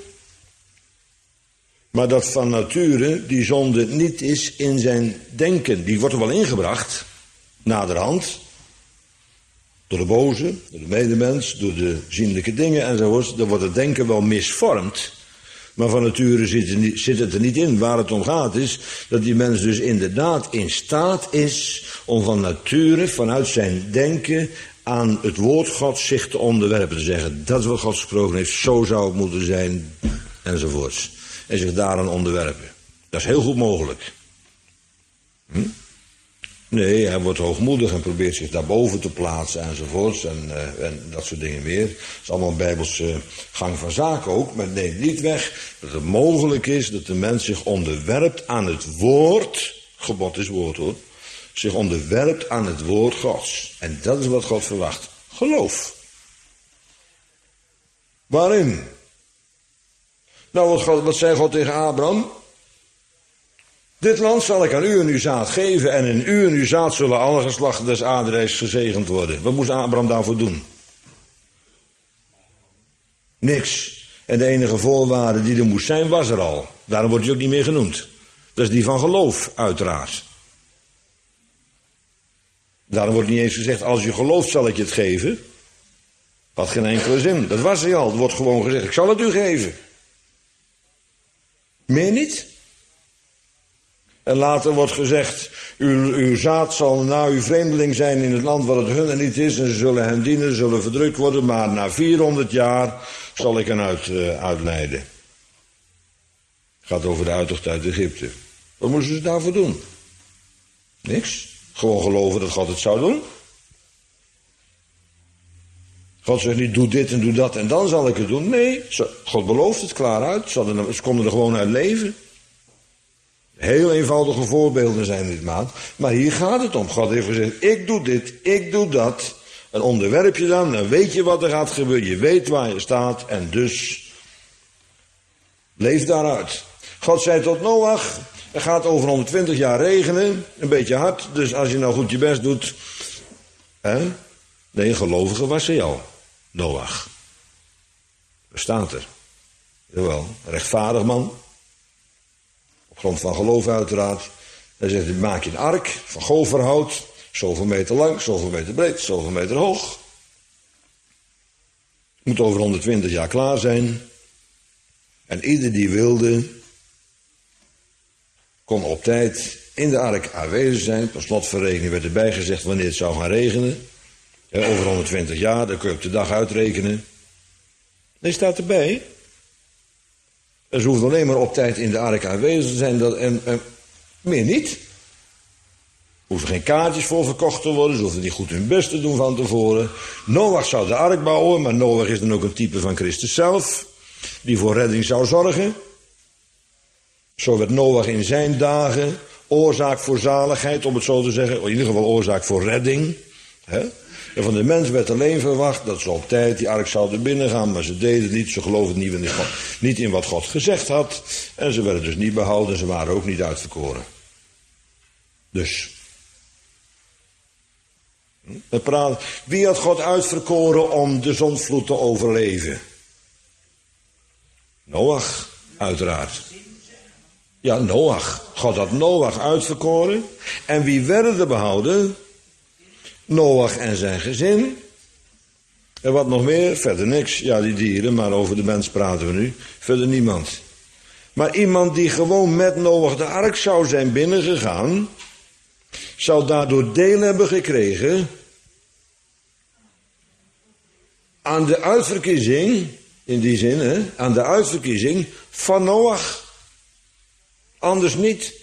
Maar dat van nature die zonde niet is in zijn denken. Die wordt er wel ingebracht, naderhand. Door de boze, door de medemens, door de zienlijke dingen enzovoort. Dan wordt het denken wel misvormd. Maar van nature zit, er niet, zit het er niet in. Waar het om gaat is dat die mens dus inderdaad in staat is om van nature, vanuit zijn denken, aan het woord Gods zich te onderwerpen. Te zeggen, dat is wat God gesproken heeft, zo zou het moeten zijn, enzovoorts. En zich daaraan onderwerpen. Dat is heel goed mogelijk. Hm? Nee, hij wordt hoogmoedig en probeert zich daarboven te plaatsen enzovoorts en, uh, en dat soort dingen meer. Dat is allemaal een bijbelse gang van zaken ook, maar het neemt niet weg dat het mogelijk is dat de mens zich onderwerpt aan het woord, gebod is woord hoor, zich onderwerpt aan het woord Gods. En dat is wat God verwacht. Geloof. Waarin? Nou, wat, God, wat zei God tegen Abraham? Dit land zal ik aan u en uw zaad geven en in u en uw zaad zullen alle geslachten des aardrijks gezegend worden. Wat moest Abraham daarvoor doen? Niks. En de enige voorwaarde die er moest zijn was er al. Daarom wordt hij ook niet meer genoemd. Dat is die van geloof, uiteraard. Daarom wordt niet eens gezegd, als je gelooft zal ik je het geven. Had geen enkele zin. Dat was hij al. Er wordt gewoon gezegd, ik zal het u geven. Meer niet. En later wordt gezegd, uw, uw zaad zal na uw vreemdeling zijn in het land wat het hunne niet is. En ze zullen hen dienen, ze zullen verdrukt worden. Maar na vierhonderd jaar zal ik hen uit, uh, uitleiden. Het gaat over de uittocht uit Egypte. Wat moesten ze daarvoor doen? Niks. Gewoon geloven dat God het zou doen. God zegt niet, doe dit en doe dat en dan zal ik het doen. Nee, God belooft het klaar uit. Ze konden er gewoon uit leven. Heel eenvoudige voorbeelden zijn dit, maat. Maar hier gaat het om. God heeft gezegd, ik doe dit, ik doe dat. En onderwerp je dan, dan weet je wat er gaat gebeuren. Je weet waar je staat en dus leef daaruit. God zei tot Noach, het gaat over honderdtwintig jaar regenen. Een beetje hard, dus als je nou goed je best doet. Hè? Nee, een gelovige was hij al. Noach. Dat staat er. Jawel, een rechtvaardig man. Op grond van geloof uiteraard. Hij zegt, maak je een ark van goferhout. Zoveel meter lang, zoveel meter breed, zoveel meter hoog. Moet over honderdtwintig jaar klaar zijn. En ieder die wilde, kon op tijd in de ark aanwezig zijn. Per slotverrekening werd erbij gezegd wanneer het zou gaan regenen. Ja, over honderdtwintig jaar, dan kun je op de dag uitrekenen. Nee, staat erbij. En ze hoeft alleen maar op tijd in de ark aanwezig te zijn. Dat, en, en meer niet. Er hoeven geen kaartjes voor verkocht te worden. Ze hoeven niet goed hun best te doen van tevoren. Noach zou de ark bouwen, maar Noach is dan ook een type van Christus zelf. Die voor redding zou zorgen. Zo werd Noach in zijn dagen oorzaak voor zaligheid, om het zo te zeggen. In ieder geval oorzaak voor redding. He? En van de mens werd alleen verwacht dat ze op tijd die ark zouden binnengaan. Maar ze deden het niet, ze geloofden niet in, God, niet in wat God gezegd had. En ze werden dus niet behouden, ze waren ook niet uitverkoren. Dus. We praten, wie had God uitverkoren om de zondvloed te overleven? Noach, uiteraard. Ja, Noach. God had Noach uitverkoren. En wie werden er behouden? Noach en zijn gezin. En wat nog meer? Verder niks. Ja, die dieren, maar over de mens praten we nu. Verder niemand. Maar iemand die gewoon met Noach de ark zou zijn binnengegaan, zou daardoor deel hebben gekregen aan de uitverkiezing, in die zin, hè, aan de uitverkiezing van Noach. Anders niet.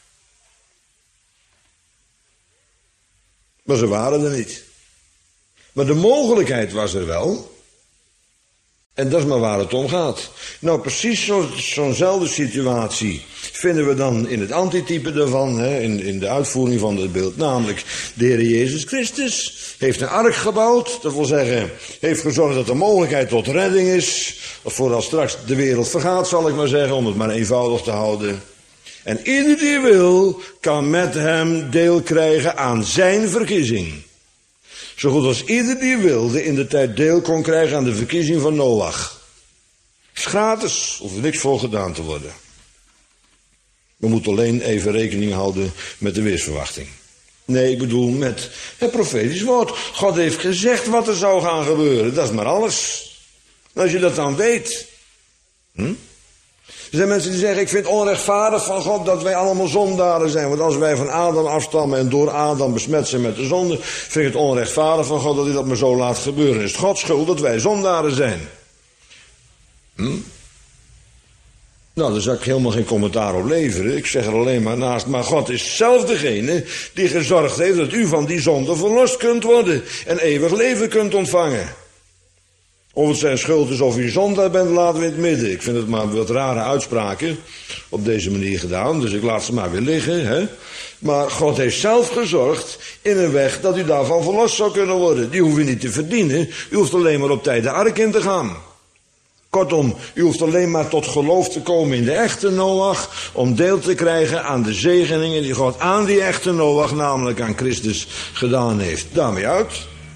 Maar ze waren er niet. Maar de mogelijkheid was er wel. En dat is maar waar het om gaat. Nou, precies zo, zo'nzelfde situatie vinden we dan in het antitype daarvan, hè, in, in de uitvoering van het beeld. Namelijk, de Heer Jezus Christus heeft een ark gebouwd. Dat wil zeggen, heeft gezorgd dat er mogelijkheid tot redding is. Of voordat straks de wereld vergaat, zal ik maar zeggen, om het maar eenvoudig te houden. En ieder die wil, kan met hem deel krijgen aan zijn verkiezing. Zo goed als ieder die wilde in de tijd deel kon krijgen aan de verkiezing van Noach. Het is gratis, hoeft er niks voor gedaan te worden. We moeten alleen even rekening houden met de weersverwachting. Nee, ik bedoel met het profetisch woord. God heeft gezegd wat er zou gaan gebeuren, dat is maar alles. En als je dat dan weet. Hm? Er zijn mensen die zeggen, ik vind het onrechtvaardig van God dat wij allemaal zondaren zijn. Want als wij van Adam afstammen en door Adam besmet zijn met de zonde, vind ik het onrechtvaardig van God dat hij dat maar zo laat gebeuren. Is het Gods schuld dat wij zondaren zijn? Hm? Nou, daar zou ik helemaal geen commentaar op leveren. Ik zeg er alleen maar naast, maar God is zelf degene die gezorgd heeft dat u van die zonde verlost kunt worden en eeuwig leven kunt ontvangen. Of het zijn schuld is of u zondaar bent, laten we in het midden. Ik vind het maar wat rare uitspraken op deze manier gedaan, dus ik laat ze maar weer liggen. Hè? Maar God heeft zelf gezorgd in een weg dat u daarvan verlost zou kunnen worden. Die hoeft u niet te verdienen, u hoeft alleen maar op tijd de ark in te gaan. Kortom, u hoeft alleen maar tot geloof te komen in de echte Noach, om deel te krijgen aan de zegeningen die God aan die echte Noach, namelijk aan Christus, gedaan heeft. Daarmee uit.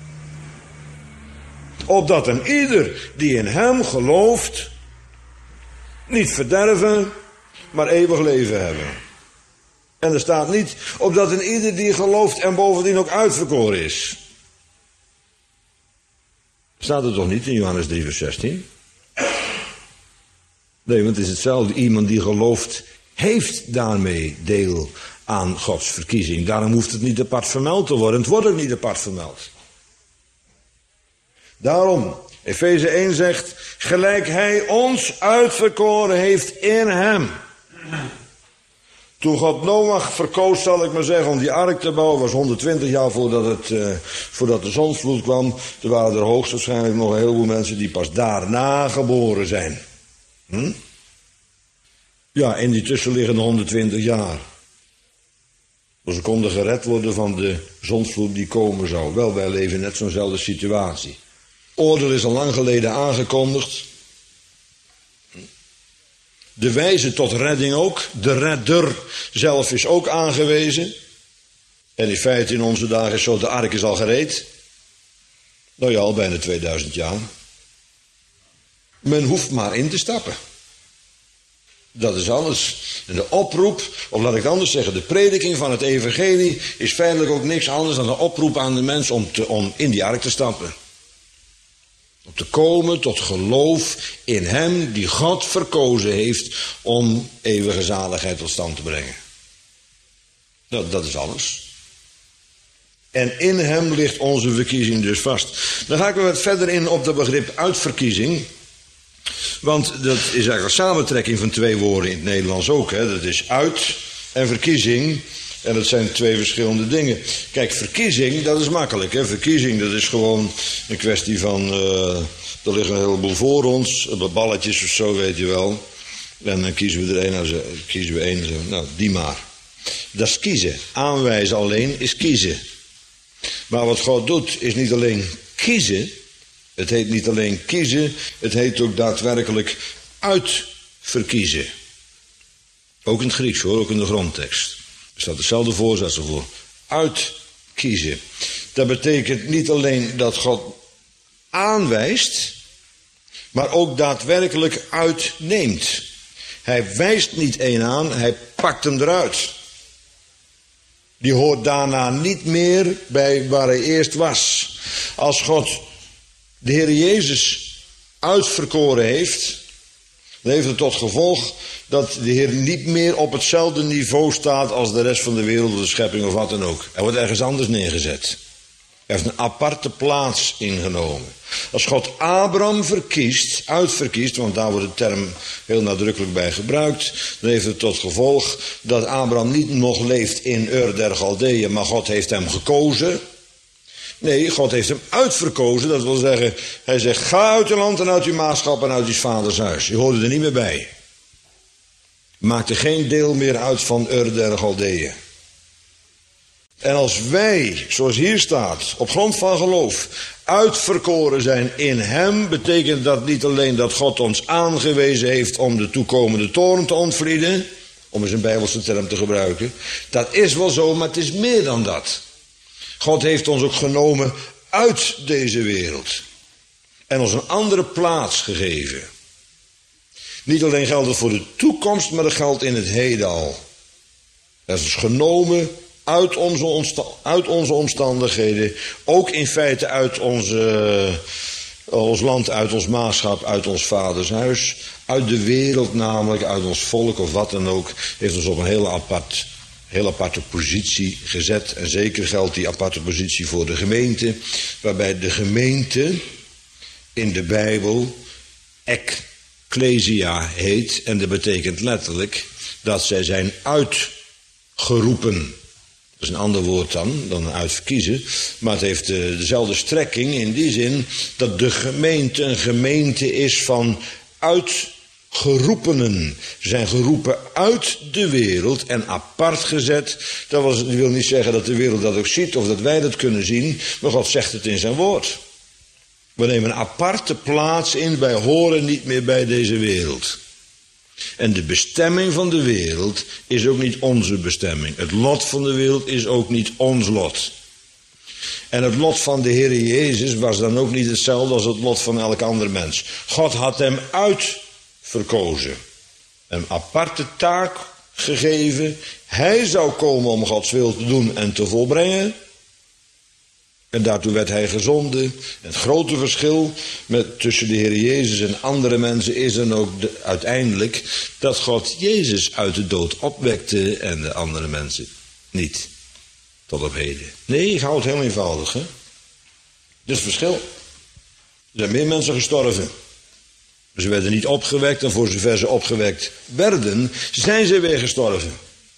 Opdat een ieder die in hem gelooft, niet verderven, maar eeuwig leven hebben. En er staat niet, opdat een ieder die gelooft en bovendien ook uitverkoren is. Staat er toch niet in Johannes drie vers zestien? Nee, want het is hetzelfde. Iemand die gelooft, heeft daarmee deel aan Gods verkiezing. Daarom hoeft het niet apart vermeld te worden. Het wordt ook niet apart vermeld. Daarom, Efeze één zegt, gelijk hij ons uitverkoren heeft in hem. Toen God Noach verkoos, zal ik maar zeggen, om die ark te bouwen, was honderdtwintig jaar voordat, het, uh, voordat de zonsvloed kwam. Er waren er hoogstwaarschijnlijk nog een heleboel mensen die pas daarna geboren zijn. Hm? Ja, in die tussenliggende honderdtwintig jaar. Dus ze konden gered worden van de zonsvloed die komen zou. Wel, wij leven in net zo'nzelfde situatie. Oordeel is al lang geleden aangekondigd. De wijze tot redding ook. De redder zelf is ook aangewezen. En in feite in onze dagen is zo, de ark is al gereed. Nou ja, al bijna tweeduizend jaar. Men hoeft maar in te stappen. Dat is alles. En de oproep, of laat ik het anders zeggen, de prediking van het evangelie is feitelijk ook niks anders dan een oproep aan de mens om, te, om in die ark te stappen. Om te komen tot geloof in hem die God verkozen heeft om eeuwige zaligheid tot stand te brengen. Dat, dat is alles. En in hem ligt onze verkiezing dus vast. Dan ga ik weer wat verder in op dat begrip uitverkiezing. Want dat is eigenlijk een samentrekking van twee woorden in het Nederlands ook. Hè. Dat is uit en verkiezing. En dat zijn twee verschillende dingen. Kijk, verkiezing, dat is makkelijk. Hè. Verkiezing, dat is gewoon een kwestie van... Uh, er liggen een heleboel voor ons. Balletjes of zo, weet je wel. En dan kiezen we er één. Nou, kiezen we één. Zo. Nou, die maar. Dat is kiezen. Aanwijzen alleen is kiezen. Maar wat God doet, is niet alleen kiezen... Het heet niet alleen kiezen, het heet ook daadwerkelijk uitverkiezen. Ook in het Grieks hoor, ook in de grondtekst. Er staat dezelfde voorzetsel voor. Uitkiezen. Dat betekent niet alleen dat God aanwijst, maar ook daadwerkelijk uitneemt. Hij wijst niet één aan, hij pakt hem eruit. Die hoort daarna niet meer bij waar hij eerst was. Als God de Heer Jezus uitverkoren heeft, dan heeft het tot gevolg dat de Heer niet meer op hetzelfde niveau staat als de rest van de wereld, of de schepping of wat dan ook. Hij wordt ergens anders neergezet. Hij heeft een aparte plaats ingenomen. Als God Abraham verkiest, uitverkiest, want daar wordt de term heel nadrukkelijk bij gebruikt, dan heeft het tot gevolg dat Abraham niet nog leeft in Ur der Galdeeën, maar God heeft hem gekozen. Nee, God heeft hem uitverkozen. Dat wil zeggen, hij zegt, ga uit je land en uit je maagschap en uit je vaders huis. Je hoorde er niet meer bij. Maakte geen deel meer uit van Ur der Galdeeën. En als wij, zoals hier staat, op grond van geloof, uitverkoren zijn in hem, betekent dat niet alleen dat God ons aangewezen heeft om de toekomende toorn te ontvlieden, om eens een Bijbelse term te gebruiken. Dat is wel zo, maar het is meer dan dat. God heeft ons ook genomen uit deze wereld. En ons een andere plaats gegeven. Niet alleen geldt het voor de toekomst, maar dat geldt in het heden al. Dat is genomen uit onze, omsta- uit onze omstandigheden. Ook in feite uit onze, ons land, uit ons maagschap, uit ons vaders huis. Uit de wereld namelijk, uit ons volk of wat dan ook. Heeft ons op een hele apart Heel aparte positie gezet. En zeker geldt die aparte positie voor de gemeente. Waarbij de gemeente in de Bijbel ecclesia heet. En dat betekent letterlijk dat zij zijn uitgeroepen. Dat is een ander woord dan, dan uitverkiezen. Maar het heeft de, dezelfde strekking in die zin dat de gemeente een gemeente is van uitgeroepenen. Geroepenen zijn geroepen uit de wereld en apart gezet. Dat, was, dat wil niet zeggen dat de wereld dat ook ziet of dat wij dat kunnen zien. Maar God zegt het in zijn woord. We nemen een aparte plaats in. Wij horen niet meer bij deze wereld. En de bestemming van de wereld is ook niet onze bestemming. Het lot van de wereld is ook niet ons lot. En het lot van de Heer Jezus was dan ook niet hetzelfde als het lot van elk ander mens. God had hem uit verkozen. Een aparte taak gegeven. Hij zou komen om Gods wil te doen en te volbrengen. En daartoe werd hij gezonden. Het grote verschil met, tussen de Heer Jezus en andere mensen is dan ook de, uiteindelijk dat God Jezus uit de dood opwekte en de andere mensen niet. Tot op heden. Nee, ik hou het heel eenvoudig. Hè? Dat is het verschil. Er zijn meer mensen gestorven. Ze werden niet opgewekt en voor zover ze opgewekt werden, zijn ze weer gestorven.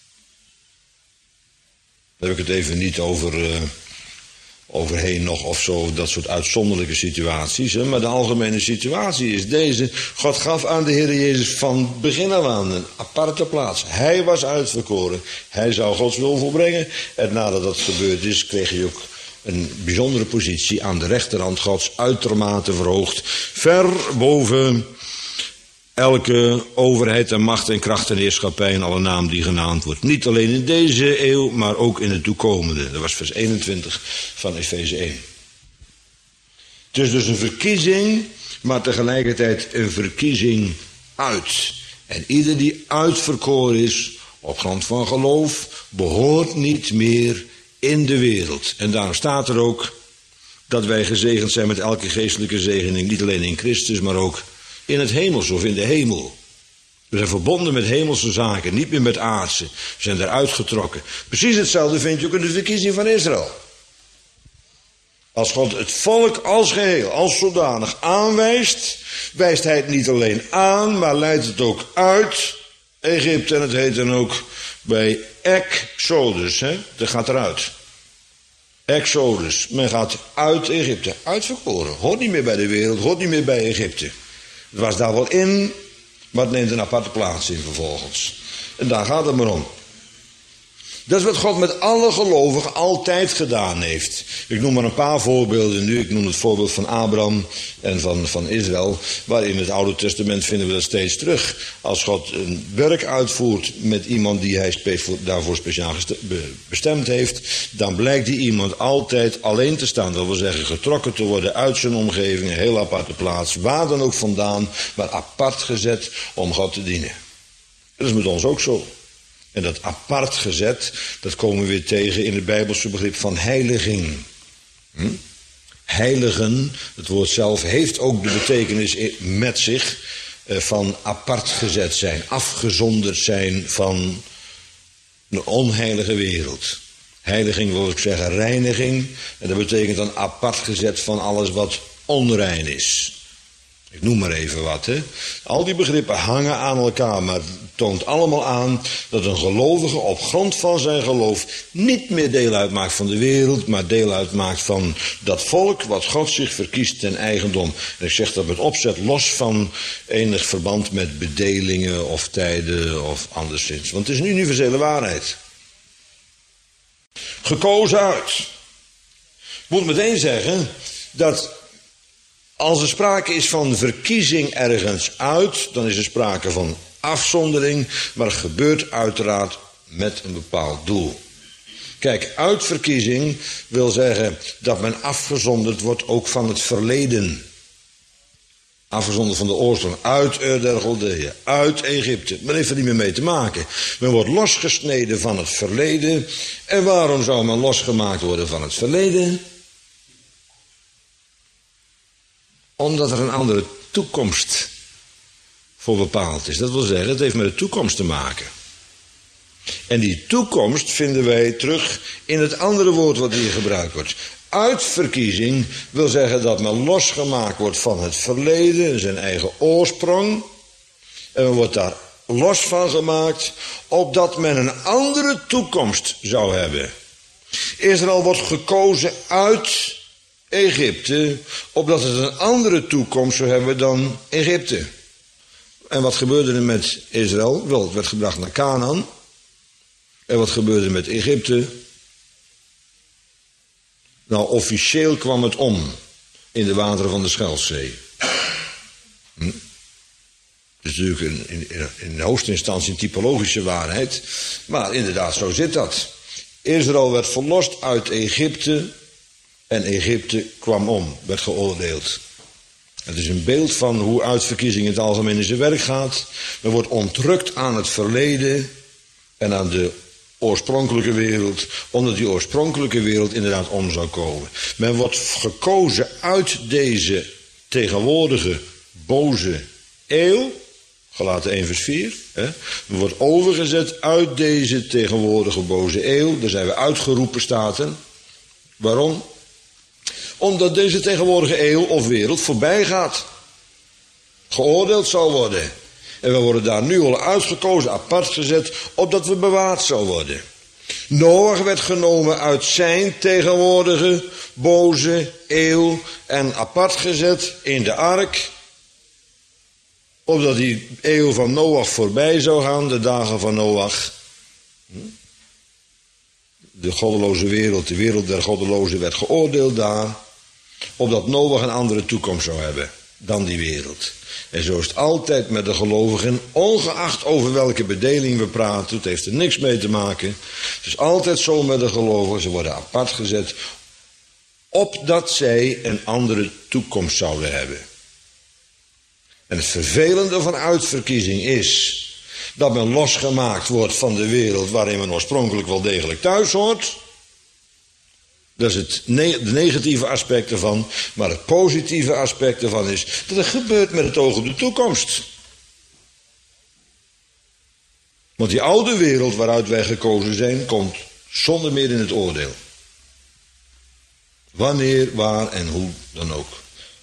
Dan heb ik het even niet over, uh, overheen nog of zo, dat soort uitzonderlijke situaties. Hè? Maar de algemene situatie is deze. God gaf aan de Heer Jezus van begin af aan een aparte plaats. Hij was uitverkoren. Hij zou Gods wil volbrengen. En nadat dat gebeurd is, kreeg hij ook een bijzondere positie aan de rechterhand Gods, uitermate verhoogd, ver boven elke overheid en macht en kracht en heerschappij en alle naam die genaamd wordt. Niet alleen in deze eeuw, maar ook in de toekomende. Dat was vers eenentwintig van Efeze één. Het is dus een verkiezing, maar tegelijkertijd een verkiezing uit. En ieder die uitverkoren is, op grond van geloof, behoort niet meer in de wereld. En daarom staat er ook dat wij gezegend zijn met elke geestelijke zegening, niet alleen in Christus, maar ook in het hemels of in de hemel. We zijn verbonden met hemelse zaken, niet meer met aardse. We zijn eruit getrokken. Precies hetzelfde vind je ook in de verkiezing van Israël. Als God het volk als geheel, als zodanig aanwijst, wijst hij het niet alleen aan, maar leidt het ook uit Egypte. En het heet dan ook bij Exodus, hè? Dat gaat eruit. Exodus, men gaat uit Egypte, uitverkoren. Hoort niet meer bij de wereld, hoort niet meer bij Egypte. Het was daar wel in, maar het neemt een aparte plaats in vervolgens. En daar gaat het maar om. Dat is wat God met alle gelovigen altijd gedaan heeft. Ik noem maar een paar voorbeelden nu. Ik noem het voorbeeld van Abraham en van, van Israël. Maar in het Oude Testament vinden we dat steeds terug. Als God een werk uitvoert met iemand die hij spe- daarvoor speciaal bestemd heeft, dan blijkt die iemand altijd alleen te staan. Dat wil zeggen getrokken te worden uit zijn omgeving, een heel aparte plaats. Waar dan ook vandaan, maar apart gezet om God te dienen. Dat is met ons ook zo. En dat apart gezet, dat komen we weer tegen in het Bijbelse begrip van heiliging. Hm? Heiligen, het woord zelf, heeft ook de betekenis met zich van apart gezet zijn, afgezonderd zijn van een onheilige wereld. Heiliging wil ik zeggen reiniging, en dat betekent dan apart gezet van alles wat onrein is. Ik noem maar even wat, hè. Al die begrippen hangen aan elkaar, maar het toont allemaal aan dat een gelovige op grond van zijn geloof niet meer deel uitmaakt van de wereld, maar deel uitmaakt van dat volk wat God zich verkiest ten eigendom. En ik zeg dat met opzet los van enig verband met bedelingen of tijden of anderszins. Want het is een universele waarheid. Gekozen uit. Ik moet meteen zeggen dat als er sprake is van verkiezing ergens uit, dan is er sprake van afzondering, maar het gebeurt uiteraard met een bepaald doel. Kijk, uitverkiezing wil zeggen dat men afgezonderd wordt ook van het verleden. Afgezonderd van de oorsprong, uit Ur der Galdeeën, uit Egypte. Men heeft er niet meer mee te maken. Men wordt losgesneden van het verleden. En waarom zou men losgemaakt worden van het verleden? Omdat er een andere toekomst voor bepaald is. Dat wil zeggen, het heeft met de toekomst te maken. En die toekomst vinden wij terug in het andere woord wat hier gebruikt wordt. Uitverkiezing wil zeggen dat men losgemaakt wordt van het verleden, zijn eigen oorsprong. En men wordt daar los van gemaakt, opdat men een andere toekomst zou hebben. Israël wordt gekozen uit Egypte, opdat het een andere toekomst zou hebben dan Egypte. En wat gebeurde er met Israël? Wel, het werd gebracht naar Canaan. En wat gebeurde er met Egypte? Nou, officieel kwam het om in de wateren van de Schelfzee. Hm? Dat is natuurlijk in, in, in de hoogste instantie een typologische waarheid. Maar inderdaad, zo zit dat. Israël werd verlost uit Egypte. En Egypte kwam om, werd geoordeeld. Het is een beeld van hoe uitverkiezing in het algemeen in zijn werk gaat. Men wordt ontrukt aan het verleden en aan de oorspronkelijke wereld, omdat die oorspronkelijke wereld inderdaad om zou komen. Men wordt gekozen uit deze tegenwoordige boze eeuw, Galaten één vers vier. Hè. Men wordt overgezet uit deze tegenwoordige boze eeuw. Daar zijn we uitgeroepen, staat er. Waarom? Omdat deze tegenwoordige eeuw of wereld voorbij gaat. Geoordeeld zal worden. En we worden daar nu al uitgekozen, apart gezet, opdat we bewaard zal worden. Noach werd genomen uit zijn tegenwoordige boze eeuw en apart gezet in de ark. Opdat die eeuw van Noach voorbij zou gaan, de dagen van Noach. De goddeloze wereld, de wereld der goddelozen werd geoordeeld daar. Opdat Noach een andere toekomst zou hebben dan die wereld. En zo is het altijd met de gelovigen, ongeacht over welke bedeling we praten, het heeft er niks mee te maken. Het is altijd zo met de gelovigen, ze worden apart gezet opdat zij een andere toekomst zouden hebben. En het vervelende van uitverkiezing is dat men losgemaakt wordt van de wereld waarin men oorspronkelijk wel degelijk thuis hoort. Dat is het ne- de negatieve aspect ervan. Maar het positieve aspect ervan is dat het gebeurt met het oog op de toekomst. Want die oude wereld waaruit wij gekozen zijn, komt zonder meer in het oordeel. Wanneer, waar en hoe dan ook.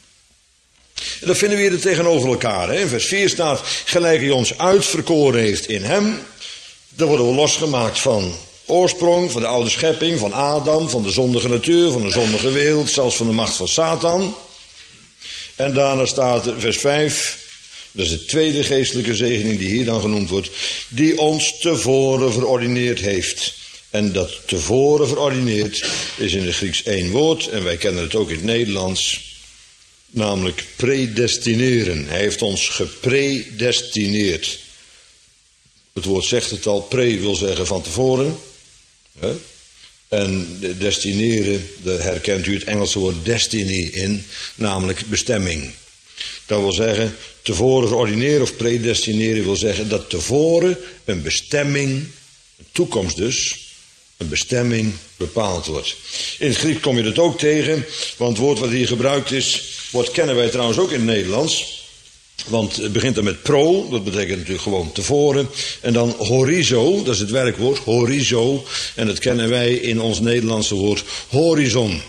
En dat vinden we hier tegenover elkaar. Hè? In vers vier staat, gelijk hij ons uitverkoren heeft in hem. Dan worden we losgemaakt van oorsprong, van de oude schepping, van Adam, van de zondige natuur, van de zondige wereld, zelfs van de macht van Satan. En daarna staat er vers vijf, dat is de tweede geestelijke zegening die hier dan genoemd wordt, die ons tevoren verordineerd heeft. En dat tevoren verordineerd is in het Grieks één woord, en wij kennen het ook in het Nederlands, namelijk predestineren. Hij heeft ons gepredestineerd. Het woord zegt het al, pre wil zeggen van tevoren. Hè? En destineren, daar herkent u het Engelse woord destiny in, namelijk bestemming. Dat wil zeggen, tevoren verordineren of predestineren wil zeggen dat tevoren een bestemming, een toekomst dus, een bestemming bepaald wordt. In het Grieks kom je dat ook tegen, want het woord wat hier gebruikt is, woord kennen wij trouwens ook in het Nederlands. Want het begint dan met pro, dat betekent natuurlijk gewoon tevoren. En dan horizo, dat is het werkwoord, horizo. En dat kennen wij in ons Nederlandse woord horizon.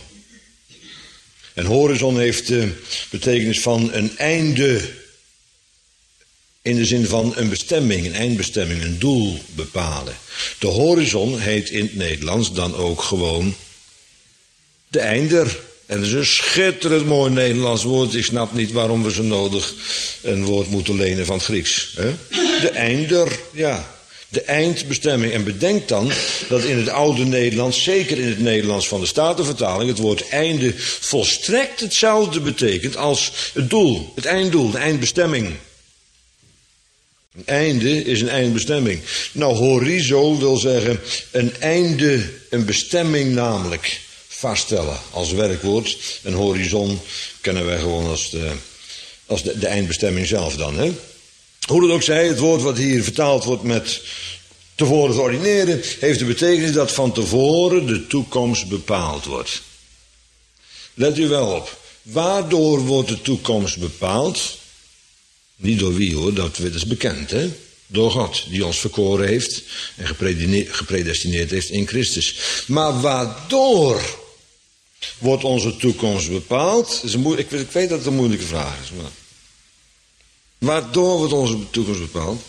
En horizon heeft de betekenis van een einde. In de zin van een bestemming, een eindbestemming, een doel bepalen. De horizon heet in het Nederlands dan ook gewoon de einder. En dat is een schitterend mooi Nederlands woord. Ik snap niet waarom we zo nodig een woord moeten lenen van het Grieks. Hè? De einder, ja. De eindbestemming. En bedenk dan dat in het oude Nederlands, zeker in het Nederlands van de Statenvertaling, het woord einde volstrekt hetzelfde betekent als het doel. Het einddoel, de eindbestemming. Een einde is een eindbestemming. Nou, horizo wil zeggen een einde, een bestemming namelijk. Vaststellen als werkwoord. En horizon kennen wij gewoon als de, als de, de eindbestemming zelf dan. Hè? Hoe dat ook zij, het woord wat hier vertaald wordt met tevoren verordineren, heeft de betekenis dat van tevoren de toekomst bepaald wordt. Let u wel op. Waardoor wordt de toekomst bepaald? Niet door wie hoor, dat is bekend hè. Door God, die ons verkoren heeft en gepredestineerd heeft in Christus. Maar waardoor wordt onze toekomst bepaald? Is een moe- ik, ik weet dat het een moeilijke vraag is. Maar waardoor wordt onze toekomst bepaald?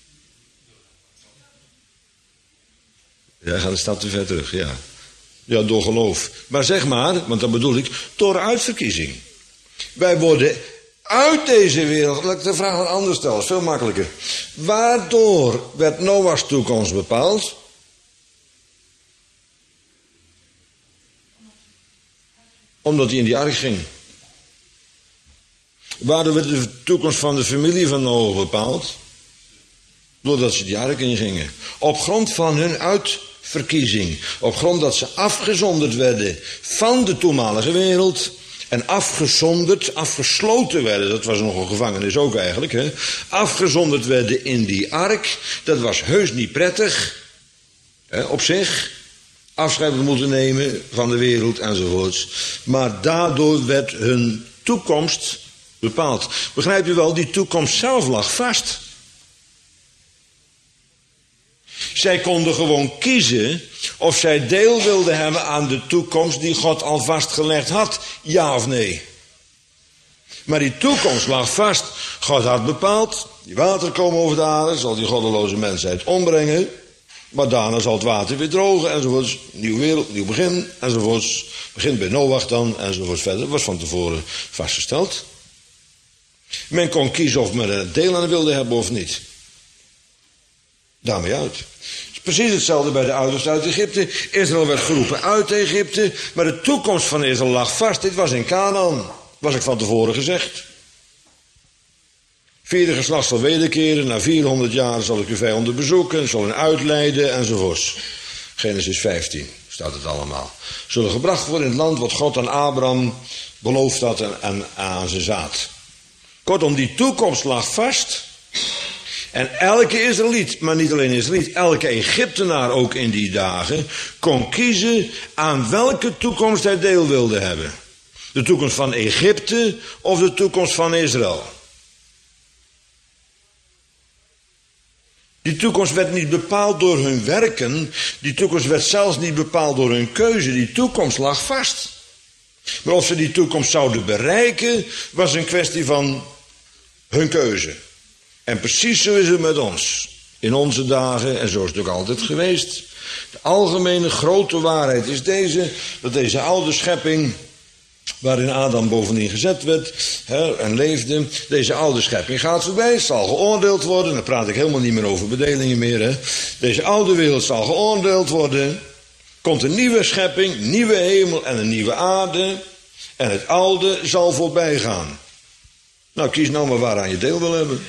Ja, gaat de stap te ver terug, ja. Ja, door geloof. Maar zeg maar, want dat bedoel ik, door uitverkiezing. Wij worden uit deze wereld, laat ik de vraag wat anders stellen, veel makkelijker. Waardoor werd Noach's toekomst bepaald? Omdat hij in die ark ging. Waardoor werd de toekomst van de familie van Noach bepaald? Doordat ze die ark in gingen. Op grond van hun uitverkiezing. Op grond dat ze afgezonderd werden van de toenmalige wereld. En afgezonderd, afgesloten werden, dat was nog een gevangenis ook eigenlijk, hè? Afgezonderd werden in die ark, dat was heus niet prettig, hè, op zich. Afscheid moeten nemen van de wereld enzovoorts. Maar daardoor werd hun toekomst bepaald. Begrijpt u wel, die toekomst zelf lag vast. Zij konden gewoon kiezen of zij deel wilden hebben aan de toekomst die God al vastgelegd had. Ja of nee. Maar die toekomst lag vast. God had bepaald, die water komen over de aarde, zal die goddeloze mensheid ombrengen. Maar daarna zal het water weer drogen enzovoorts. Nieuw wereld, nieuw begin enzovoorts. Begint bij Noach dan enzovoorts verder. Dat was van tevoren vastgesteld. Men kon kiezen of men er deel aan wilde hebben of niet. Daarmee uit. Het is precies hetzelfde bij de ouders uit Egypte. Israël werd geroepen uit Egypte, maar de toekomst van Israël lag vast. Dit was in Canaan, was ik van tevoren gezegd. Vierde geslacht zal wederkeren, na vierhonderd jaar zal ik uw vijanden bezoeken, zal hen uitleiden enzovoorts. Genesis vijftien. staat het allemaal. Zullen gebracht worden in het land wat God aan Abraham beloofd had en, en aan zijn zaad. Kortom, die toekomst lag vast. En elke Israëliet, maar niet alleen Israëliet, elke Egyptenaar ook in die dagen, kon kiezen aan welke toekomst hij deel wilde hebben. De toekomst van Egypte of de toekomst van Israël. Die toekomst werd niet bepaald door hun werken. Die toekomst werd zelfs niet bepaald door hun keuze. Die toekomst lag vast. Maar of ze die toekomst zouden bereiken, was een kwestie van hun keuze. En precies zo is het met ons. In onze dagen, en zo is het ook altijd geweest. De algemene grote waarheid is deze, dat deze oude schepping, waarin Adam bovendien gezet werd hè, en leefde, deze oude schepping gaat voorbij, zal geoordeeld worden. Dan praat ik helemaal niet meer over bedelingen meer. Hè. Deze oude wereld zal geoordeeld worden. Komt een nieuwe schepping, nieuwe hemel en een nieuwe aarde. En het oude zal voorbij gaan. Nou, kies nou maar waaraan je deel wil hebben.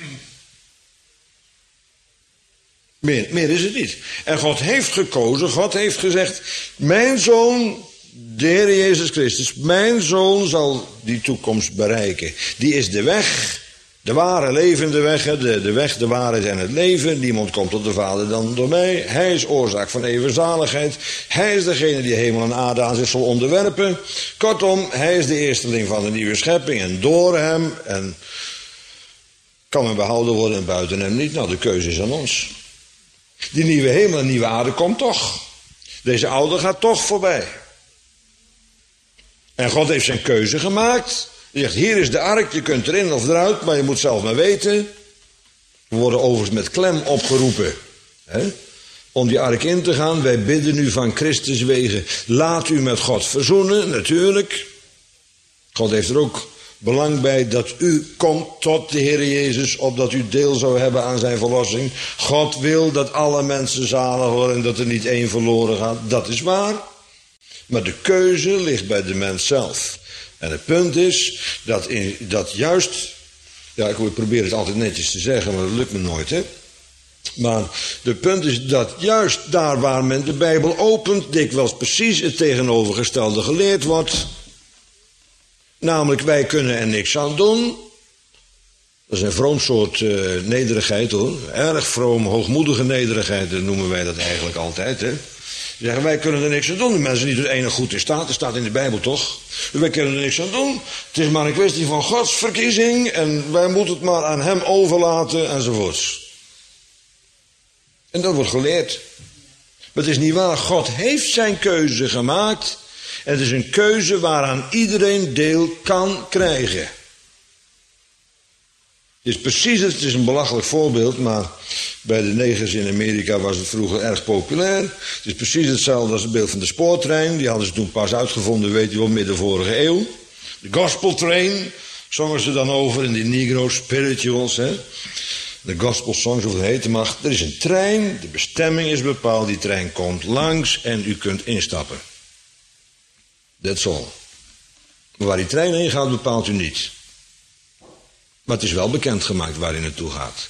Meer, meer is het niet. En God heeft gekozen, God heeft gezegd, mijn zoon, de Heer Jezus Christus, mijn zoon zal die toekomst bereiken. Die is de weg, de ware levende weg, de, de weg, de waarheid en het leven. Niemand komt tot de Vader dan door mij. Hij is oorzaak van eeuwige zaligheid. Hij is degene die hemel en aarde aan zich zal onderwerpen. Kortom, hij is de eersteling van de nieuwe schepping. En door hem en kan men behouden worden en buiten hem niet. Nou, de keuze is aan ons. Die nieuwe hemel en nieuwe aarde komt toch. Deze oude gaat toch voorbij. En God heeft zijn keuze gemaakt. Hij zegt, hier is de ark, je kunt erin of eruit, maar je moet zelf maar weten. We worden overigens met klem opgeroepen. Hè, om die ark in te gaan. Wij bidden nu van Christus wegen. Laat u met God verzoenen, natuurlijk. God heeft er ook belang bij dat u komt tot de Heer Jezus, opdat u deel zou hebben aan zijn verlossing. God wil dat alle mensen zalig worden en dat er niet één verloren gaat. Dat is waar. Maar de keuze ligt bij de mens zelf. En het punt is dat, in, dat juist, ja, ik probeer het altijd netjes te zeggen, maar dat lukt me nooit, hè. Maar het punt is dat juist daar waar men de Bijbel opent, dikwijls precies het tegenovergestelde geleerd wordt. Namelijk, wij kunnen er niks aan doen. Dat is een vroom soort uh, nederigheid, hoor. Erg vroom, hoogmoedige nederigheid, noemen wij dat eigenlijk altijd, hè. Ze zeggen, wij kunnen er niks aan doen. De mensen die tot enig goed in staat, dat staat in de Bijbel toch? Wij kunnen er niks aan doen. Het is maar een kwestie van Gods verkiezing en wij moeten het maar aan hem overlaten enzovoorts. En dat wordt geleerd. Maar het is niet waar. God heeft zijn keuze gemaakt. En het is een keuze waaraan iedereen deel kan krijgen. Het is precies, het is een belachelijk voorbeeld, maar bij de negers in Amerika was het vroeger erg populair. Het is precies hetzelfde als het beeld van de spoortrein. Die hadden ze toen pas uitgevonden, weet je wel, midden vorige eeuw. De gospel train zongen ze dan over in die Negro spirituals. Hè? De gospel songs, hoe het heten mag. Er is een trein, de bestemming is bepaald, die trein komt langs en u kunt instappen. That's all. Maar waar die trein heen gaat, bepaalt u niet. Maar het is wel bekendgemaakt waar hij naartoe gaat.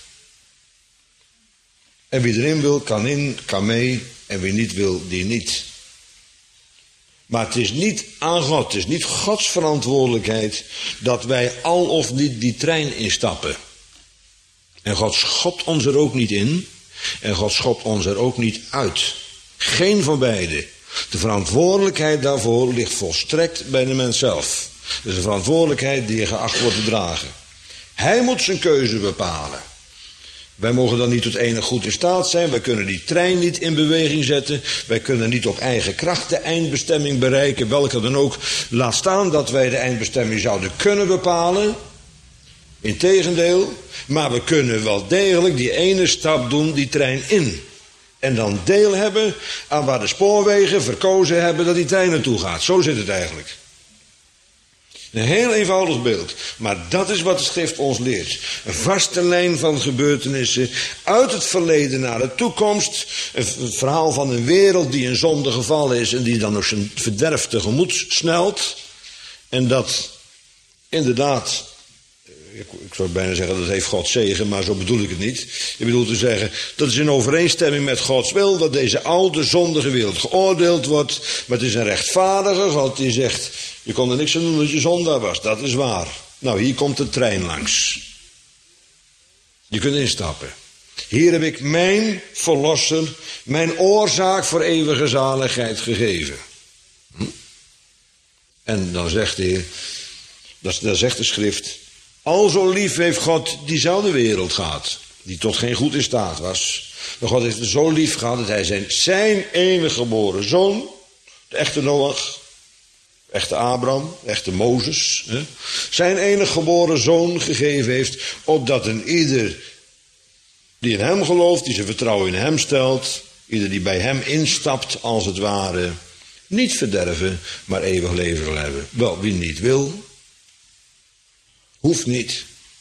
En wie erin wil, kan in, kan mee. En wie niet wil, die niet. Maar het is niet aan God, het is niet Gods verantwoordelijkheid dat wij al of niet die trein instappen. En God schopt ons er ook niet in. En God schopt ons er ook niet uit. Geen van beide. De verantwoordelijkheid daarvoor ligt volstrekt bij de mens zelf. Dat is een verantwoordelijkheid die je geacht wordt te dragen. Hij moet zijn keuze bepalen. Wij mogen dan niet tot enig goed in staat zijn. Wij kunnen die trein niet in beweging zetten. Wij kunnen niet op eigen kracht de eindbestemming bereiken. Welke dan ook. Laat staan dat wij de eindbestemming zouden kunnen bepalen. Integendeel. Maar we kunnen wel degelijk die ene stap doen, die trein in. En dan deel hebben aan waar de spoorwegen verkozen hebben dat die trein naartoe gaat. Zo zit het eigenlijk. Een heel eenvoudig beeld. Maar dat is wat de schrift ons leert. Een vaste lijn van gebeurtenissen uit het verleden naar de toekomst. Een verhaal van een wereld die in zonde gevallen is en die dan nog zijn verderf tegemoet snelt. En dat inderdaad ik, ik zou bijna zeggen dat heeft God zegen, maar zo bedoel ik het niet. Ik bedoel te zeggen, dat is in overeenstemming met Gods wil dat deze oude zondige wereld geoordeeld wordt. Maar het is een rechtvaardige God die zegt, je kon er niks aan doen dat je zondaar was, dat is waar. Nou, hier komt de trein langs. Je kunt instappen. Hier heb ik mijn verlosser, mijn oorzaak voor eeuwige zaligheid gegeven. Hm? En dan zegt de Heer, dan zegt de schrift, al zo lief heeft God diezelfde wereld gehad, die tot geen goed in staat was. Maar God heeft het zo lief gehad dat hij zijn, zijn enige geboren zoon, de echte Noach, de echte Abraham, de echte Mozes, hè, zijn enige geboren zoon gegeven heeft, opdat een ieder die in hem gelooft, die zijn vertrouwen in hem stelt, ieder die bij hem instapt als het ware, niet verderven, maar eeuwig leven zal hebben. Wel, wie niet wil, hoeft niet.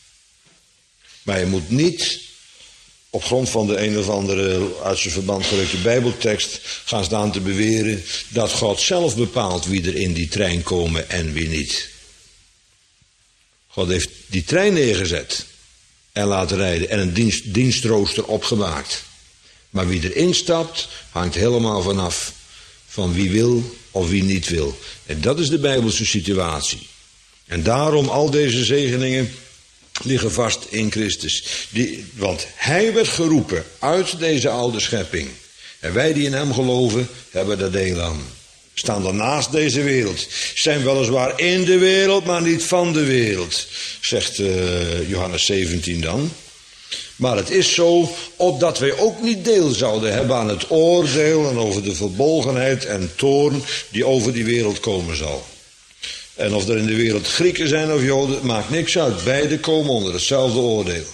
Maar je moet niet op grond van de een of andere uit zijn verband gerukte Bijbeltekst gaan staan te beweren dat God zelf bepaalt wie er in die trein komen en wie niet. God heeft die trein neergezet en laten rijden en een dienst, dienstrooster opgemaakt. Maar wie erin stapt, hangt helemaal vanaf van wie wil of wie niet wil. En dat is de Bijbelse situatie. En daarom al deze zegeningen liggen vast in Christus. Die, want hij werd geroepen uit deze oude schepping. En wij die in hem geloven, hebben daar deel aan. Staan dan naast deze wereld. Zijn weliswaar in de wereld, maar niet van de wereld. Zegt uh, Johannes zeventien dan. Maar het is zo, opdat wij ook niet deel zouden hebben aan het oordeel en over de verbolgenheid en toorn die over die wereld komen zal. En of er in de wereld Grieken zijn of Joden, het maakt niks uit. Beide komen onder hetzelfde oordeel.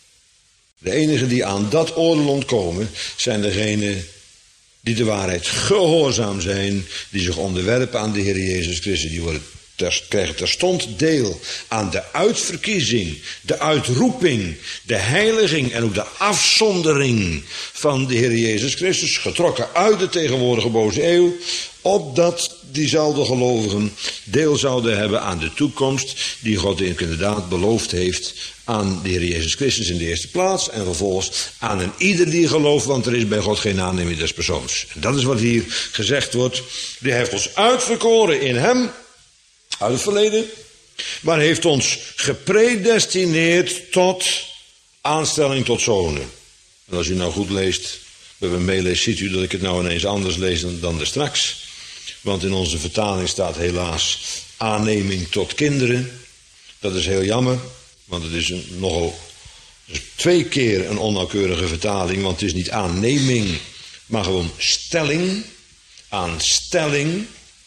De enigen die aan dat oordeel ontkomen, zijn degenen die de waarheid gehoorzaam zijn, die zich onderwerpen aan de Heer Jezus Christus. Die worden ter, krijgen terstond deel aan de uitverkiezing, de uitroeping, de heiliging en ook de afzondering van de Heer Jezus Christus, getrokken uit de tegenwoordige boze eeuw, opdat diezelfde gelovigen deel zouden hebben aan de toekomst die God inderdaad beloofd heeft aan de Heer Jezus Christus in de eerste plaats en vervolgens aan een ieder die gelooft, want er is bij God geen aanneming des persoons. En dat is wat hier gezegd wordt. Die heeft ons uitverkoren in hem, uit het verleden, maar heeft ons gepredestineerd tot aanstelling tot zonen. En als u nou goed leest, bij me meeleest, ziet u dat ik het nou ineens anders lees dan, dan er straks. Want in onze vertaling staat helaas aanneming tot kinderen. Dat is heel jammer, want het is een, nogal dus twee keer een onnauwkeurige vertaling. Want het is niet aanneming, maar gewoon stelling. Aanstelling.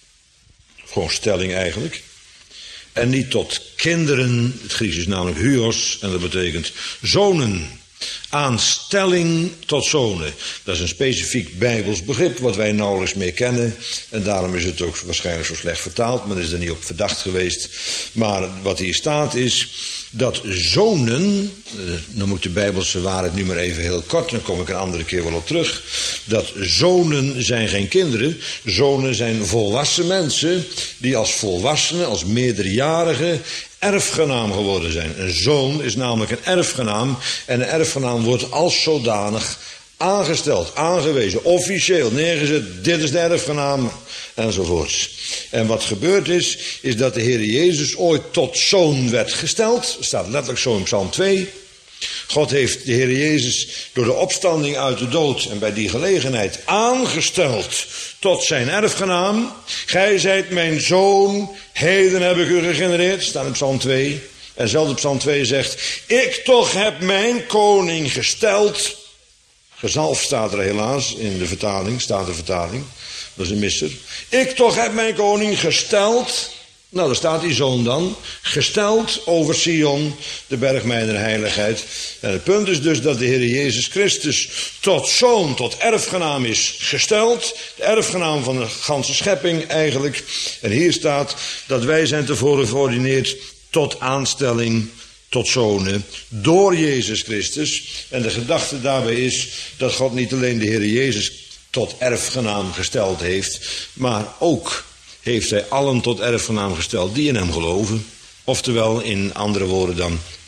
Gewoon stelling eigenlijk. En niet tot kinderen. Het Grieks is namelijk huios en dat betekent zonen. Aanstelling tot zonen. Dat is een specifiek Bijbels begrip wat wij nauwelijks meer kennen. En daarom is het ook waarschijnlijk zo slecht vertaald. Men is er niet op verdacht geweest. Maar wat hier staat is dat zonen, dan moet de Bijbelse waarheid nu maar even heel kort, dan kom ik een andere keer wel op terug. Dat zonen zijn geen kinderen. Zonen zijn volwassen mensen die als volwassenen, als meerderjarigen erfgenaam geworden zijn. Een zoon is namelijk een erfgenaam en een erfgenaam wordt als zodanig aangesteld, aangewezen, officieel neergezet. Dit is de erfgenaam enzovoorts. En wat gebeurd is, is dat de Heer Jezus ooit tot zoon werd gesteld. Dat staat letterlijk zo in Psalm twee. God heeft de Heer Jezus door de opstanding uit de dood en bij die gelegenheid aangesteld tot zijn erfgenaam. Gij zijt mijn zoon, heden heb ik u gegenereerd. Staat in Psalm twee. En zelfs Psalm twee zegt, ik toch heb mijn koning gesteld. Gezalfd staat er helaas in de vertaling, staat de vertaling. Dat is een misser. Ik toch heb mijn koning gesteld. Nou, daar staat die zoon dan. Gesteld over Sion, de berg mijner heiligheid. En het punt is dus dat de Heer Jezus Christus tot zoon, tot erfgenaam is gesteld. De erfgenaam van de ganse schepping eigenlijk. En hier staat dat wij zijn tevoren geordineerd tot aanstelling, tot zonen, door Jezus Christus. En de gedachte daarbij is dat God niet alleen de Heer Jezus tot erfgenaam gesteld heeft, maar ook heeft hij allen tot erfgenaam gesteld die in hem geloven. Oftewel, in andere woorden dan,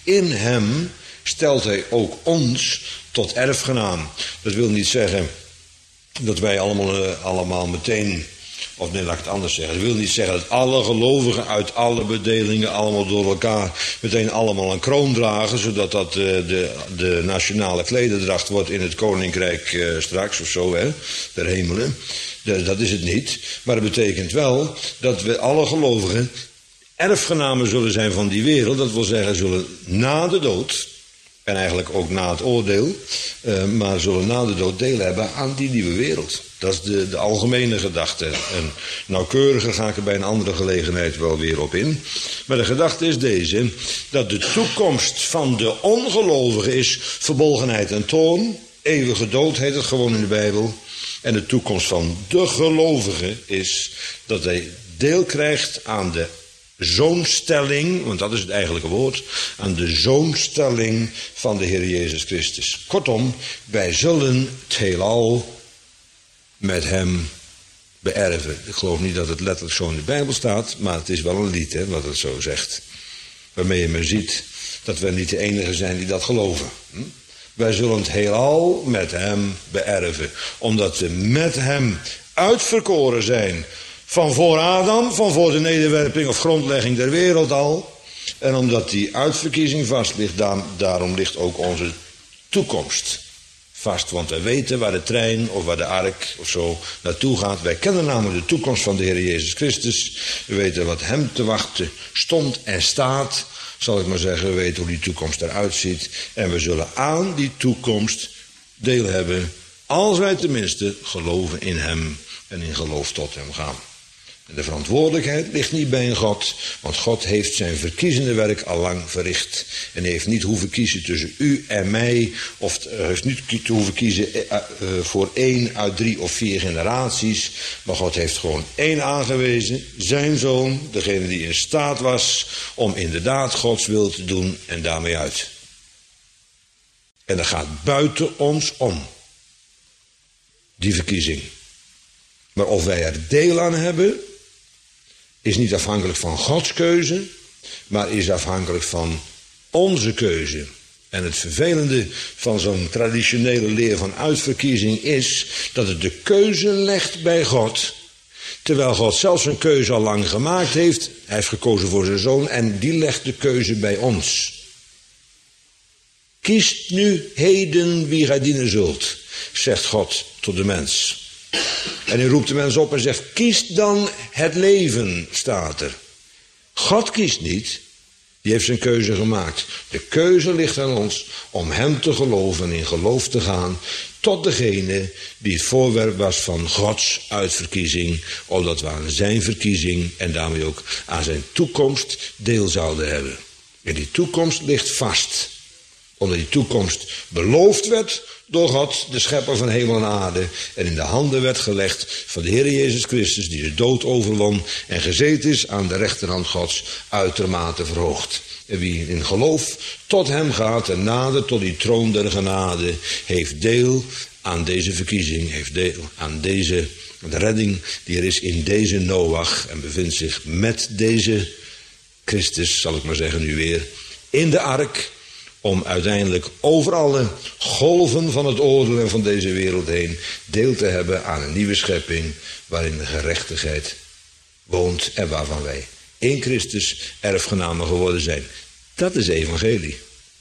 In hem stelt hij ook ons tot erfgenaam. Dat wil niet zeggen dat wij allemaal, uh, allemaal meteen, of nee, laat ik het anders zeggen. Dat wil niet zeggen dat alle gelovigen uit alle bedelingen allemaal door elkaar meteen allemaal een kroon dragen, zodat dat uh, de, de nationale klederdracht wordt in het koninkrijk uh, straks of zo, hè, der hemelen. De, dat is het niet. Maar het betekent wel dat we alle gelovigen erfgenamen zullen zijn van die wereld. Dat wil zeggen, zullen na de dood, en eigenlijk ook na het oordeel, uh, maar zullen na de dood deel hebben aan die nieuwe wereld. Dat is de, de algemene gedachte. En nauwkeuriger ga ik er bij een andere gelegenheid wel weer op in. Maar de gedachte is deze, dat de toekomst van de ongelovigen is verbolgenheid en toorn. Eeuwige dood heet het gewoon in de Bijbel. En de toekomst van de gelovige is dat hij deel krijgt aan de zoonstelling, want dat is het eigenlijke woord, aan de zoonstelling van de Heer Jezus Christus. Kortom, wij zullen het heelal met hem beërven. Ik geloof niet dat het letterlijk zo in de Bijbel staat, maar het is wel een lied, hè, wat het zo zegt. Waarmee je maar ziet dat we niet de enigen zijn die dat geloven. Hm? Wij zullen het heelal met hem beërven, omdat we met hem uitverkoren zijn. Van voor Adam, van voor de nederwerping of grondlegging der wereld al. En omdat die uitverkiezing vast ligt, daarom ligt ook onze toekomst vast. Want wij weten waar de trein of waar de ark of zo naartoe gaat. Wij kennen namelijk de toekomst van de Heer Jezus Christus. We weten wat hem te wachten stond en staat. Zal ik maar zeggen, we weten hoe die toekomst eruit ziet. En we zullen aan die toekomst deel hebben, als wij tenminste geloven in hem en in geloof tot hem gaan. En de verantwoordelijkheid ligt niet bij een God, want God heeft zijn verkiezende werk al lang verricht. En heeft niet hoeven kiezen tussen u en mij, of uh, heeft niet hoeven kiezen uh, uh, voor één uit drie of vier generaties. Maar God heeft gewoon één aangewezen, zijn zoon, degene die in staat was om inderdaad Gods wil te doen en daarmee uit. En dat gaat buiten ons om, die verkiezing. Maar of wij er deel aan hebben, is niet afhankelijk van Gods keuze, maar is afhankelijk van onze keuze. En het vervelende van zo'n traditionele leer van uitverkiezing is dat het de keuze legt bij God, terwijl God zelf zijn keuze al lang gemaakt heeft. Hij heeft gekozen voor zijn zoon en die legt de keuze bij ons. Kiest nu heden wie gij dienen zult, zegt God tot de mens. En hij roept de mens op en zegt, kies dan het leven, staat er. God kiest niet, die heeft zijn keuze gemaakt. De keuze ligt aan ons om hem te geloven en in geloof te gaan tot degene die het voorwerp was van Gods uitverkiezing, opdat we aan zijn verkiezing en daarmee ook aan zijn toekomst deel zouden hebben. En die toekomst ligt vast, omdat die toekomst beloofd werd door God, de schepper van hemel en aarde, en in de handen werd gelegd van de Heer Jezus Christus, die de dood overwon en gezeten is aan de rechterhand Gods, uitermate verhoogd. En wie in geloof tot hem gaat en nadert tot die troon der genade, heeft deel aan deze verkiezing, heeft deel aan deze de redding die er is in deze Noach en bevindt zich met deze Christus, zal ik maar zeggen nu weer, in de ark, om uiteindelijk over alle golven van het oordeel en van deze wereld heen deel te hebben aan een nieuwe schepping waarin de gerechtigheid woont en waarvan wij in Christus erfgenamen geworden zijn. Dat is evangelie.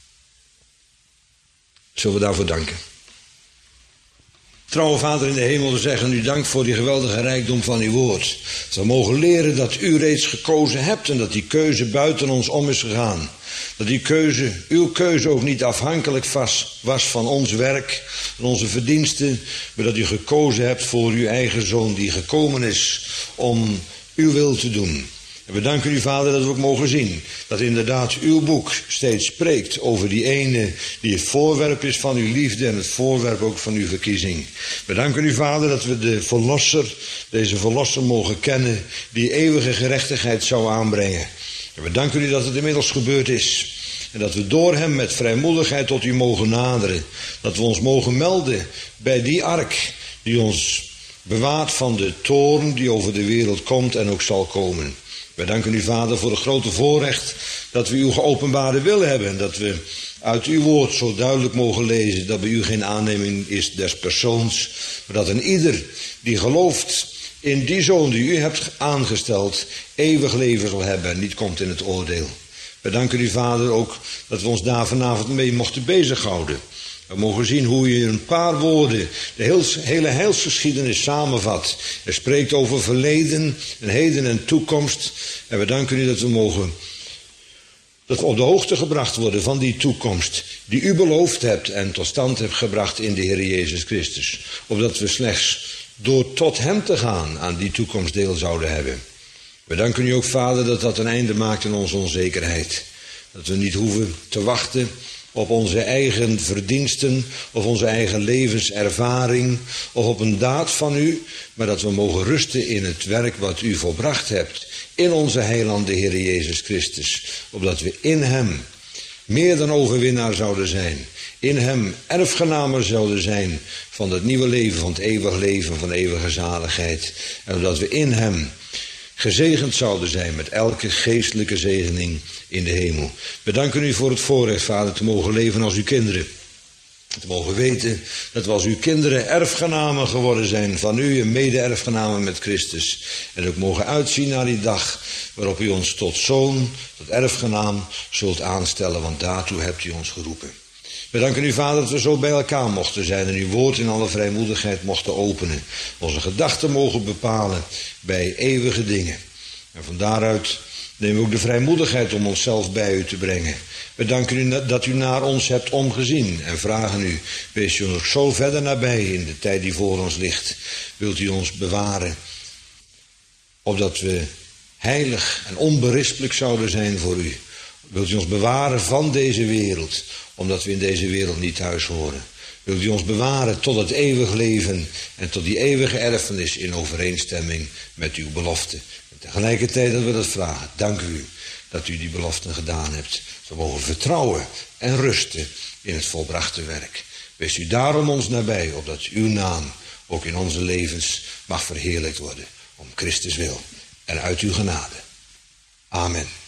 Zullen we daarvoor danken? Trouwe Vader in de hemel, we zeggen u dank voor die geweldige rijkdom van uw woord. Dat we mogen leren dat u reeds gekozen hebt en dat die keuze buiten ons om is gegaan. Dat die keuze, uw keuze ook niet afhankelijk was, was van ons werk en onze verdiensten, maar dat u gekozen hebt voor uw eigen zoon die gekomen is om uw wil te doen. En we danken u, Vader, dat we ook mogen zien dat inderdaad uw boek steeds spreekt over die ene die het voorwerp is van uw liefde en het voorwerp ook van uw verkiezing. We danken u, Vader, dat we de verlosser, deze verlosser mogen kennen die eeuwige gerechtigheid zou aanbrengen. En we danken u dat het inmiddels gebeurd is. En dat we door hem met vrijmoedigheid tot u mogen naderen. Dat we ons mogen melden bij die ark die ons bewaart van de toorn die over de wereld komt en ook zal komen. Wij danken u, Vader, voor het grote voorrecht dat we uw geopenbaarde wil hebben. En dat we uit uw woord zo duidelijk mogen lezen dat bij u geen aanneming is des persoons. Maar dat een ieder die gelooft in die zoon die u hebt aangesteld, eeuwig leven zal hebben en niet komt in het oordeel. Wij danken u, Vader, ook dat we ons daar vanavond mee mochten bezighouden. We mogen zien hoe je in een paar woorden de hele heilsgeschiedenis samenvat. Er spreekt over verleden en heden en toekomst. En we danken u dat we mogen, dat we op de hoogte gebracht worden van die toekomst die u beloofd hebt en tot stand hebt gebracht in de Heer Jezus Christus. Opdat we slechts door tot hem te gaan aan die toekomst deel zouden hebben. We danken u ook, Vader, dat dat een einde maakt aan onze onzekerheid. Dat we niet hoeven te wachten op onze eigen verdiensten of onze eigen levenservaring of op een daad van u, maar dat we mogen rusten in het werk wat u volbracht hebt in onze heiland de Heer Jezus Christus, opdat we in hem meer dan overwinnaar zouden zijn, in hem erfgenamen zouden zijn van het nieuwe leven, van het eeuwig leven, van eeuwige zaligheid, en opdat we in hem gezegend zouden zijn met elke geestelijke zegening in de hemel. We danken u voor het voorrecht, Vader, te mogen leven als uw kinderen. Te mogen weten dat we als uw kinderen erfgenamen geworden zijn van u en mede-erfgenamen met Christus. En ook mogen uitzien naar die dag waarop u ons tot zoon, tot erfgenaam zult aanstellen, want daartoe hebt u ons geroepen. We danken u, Vader, dat we zo bij elkaar mochten zijn en uw woord in alle vrijmoedigheid mochten openen. Onze gedachten mogen bepalen bij eeuwige dingen. En van daaruit nemen we ook de vrijmoedigheid om onszelf bij u te brengen. We danken u dat u naar ons hebt omgezien en vragen u, wees u nog zo verder nabij in de tijd die voor ons ligt. Wilt u ons bewaren, opdat we heilig en onberispelijk zouden zijn voor u. Wilt u ons bewaren van deze wereld, omdat we in deze wereld niet thuis horen. Wilt u ons bewaren tot het eeuwig leven en tot die eeuwige erfenis in overeenstemming met uw belofte. En tegelijkertijd dat we dat vragen, dank u dat u die beloften gedaan hebt. We mogen vertrouwen en rusten in het volbrachte werk. Wees u daarom ons nabij, opdat uw naam ook in onze levens mag verheerlijkt worden. Om Christus wil en uit uw genade. Amen.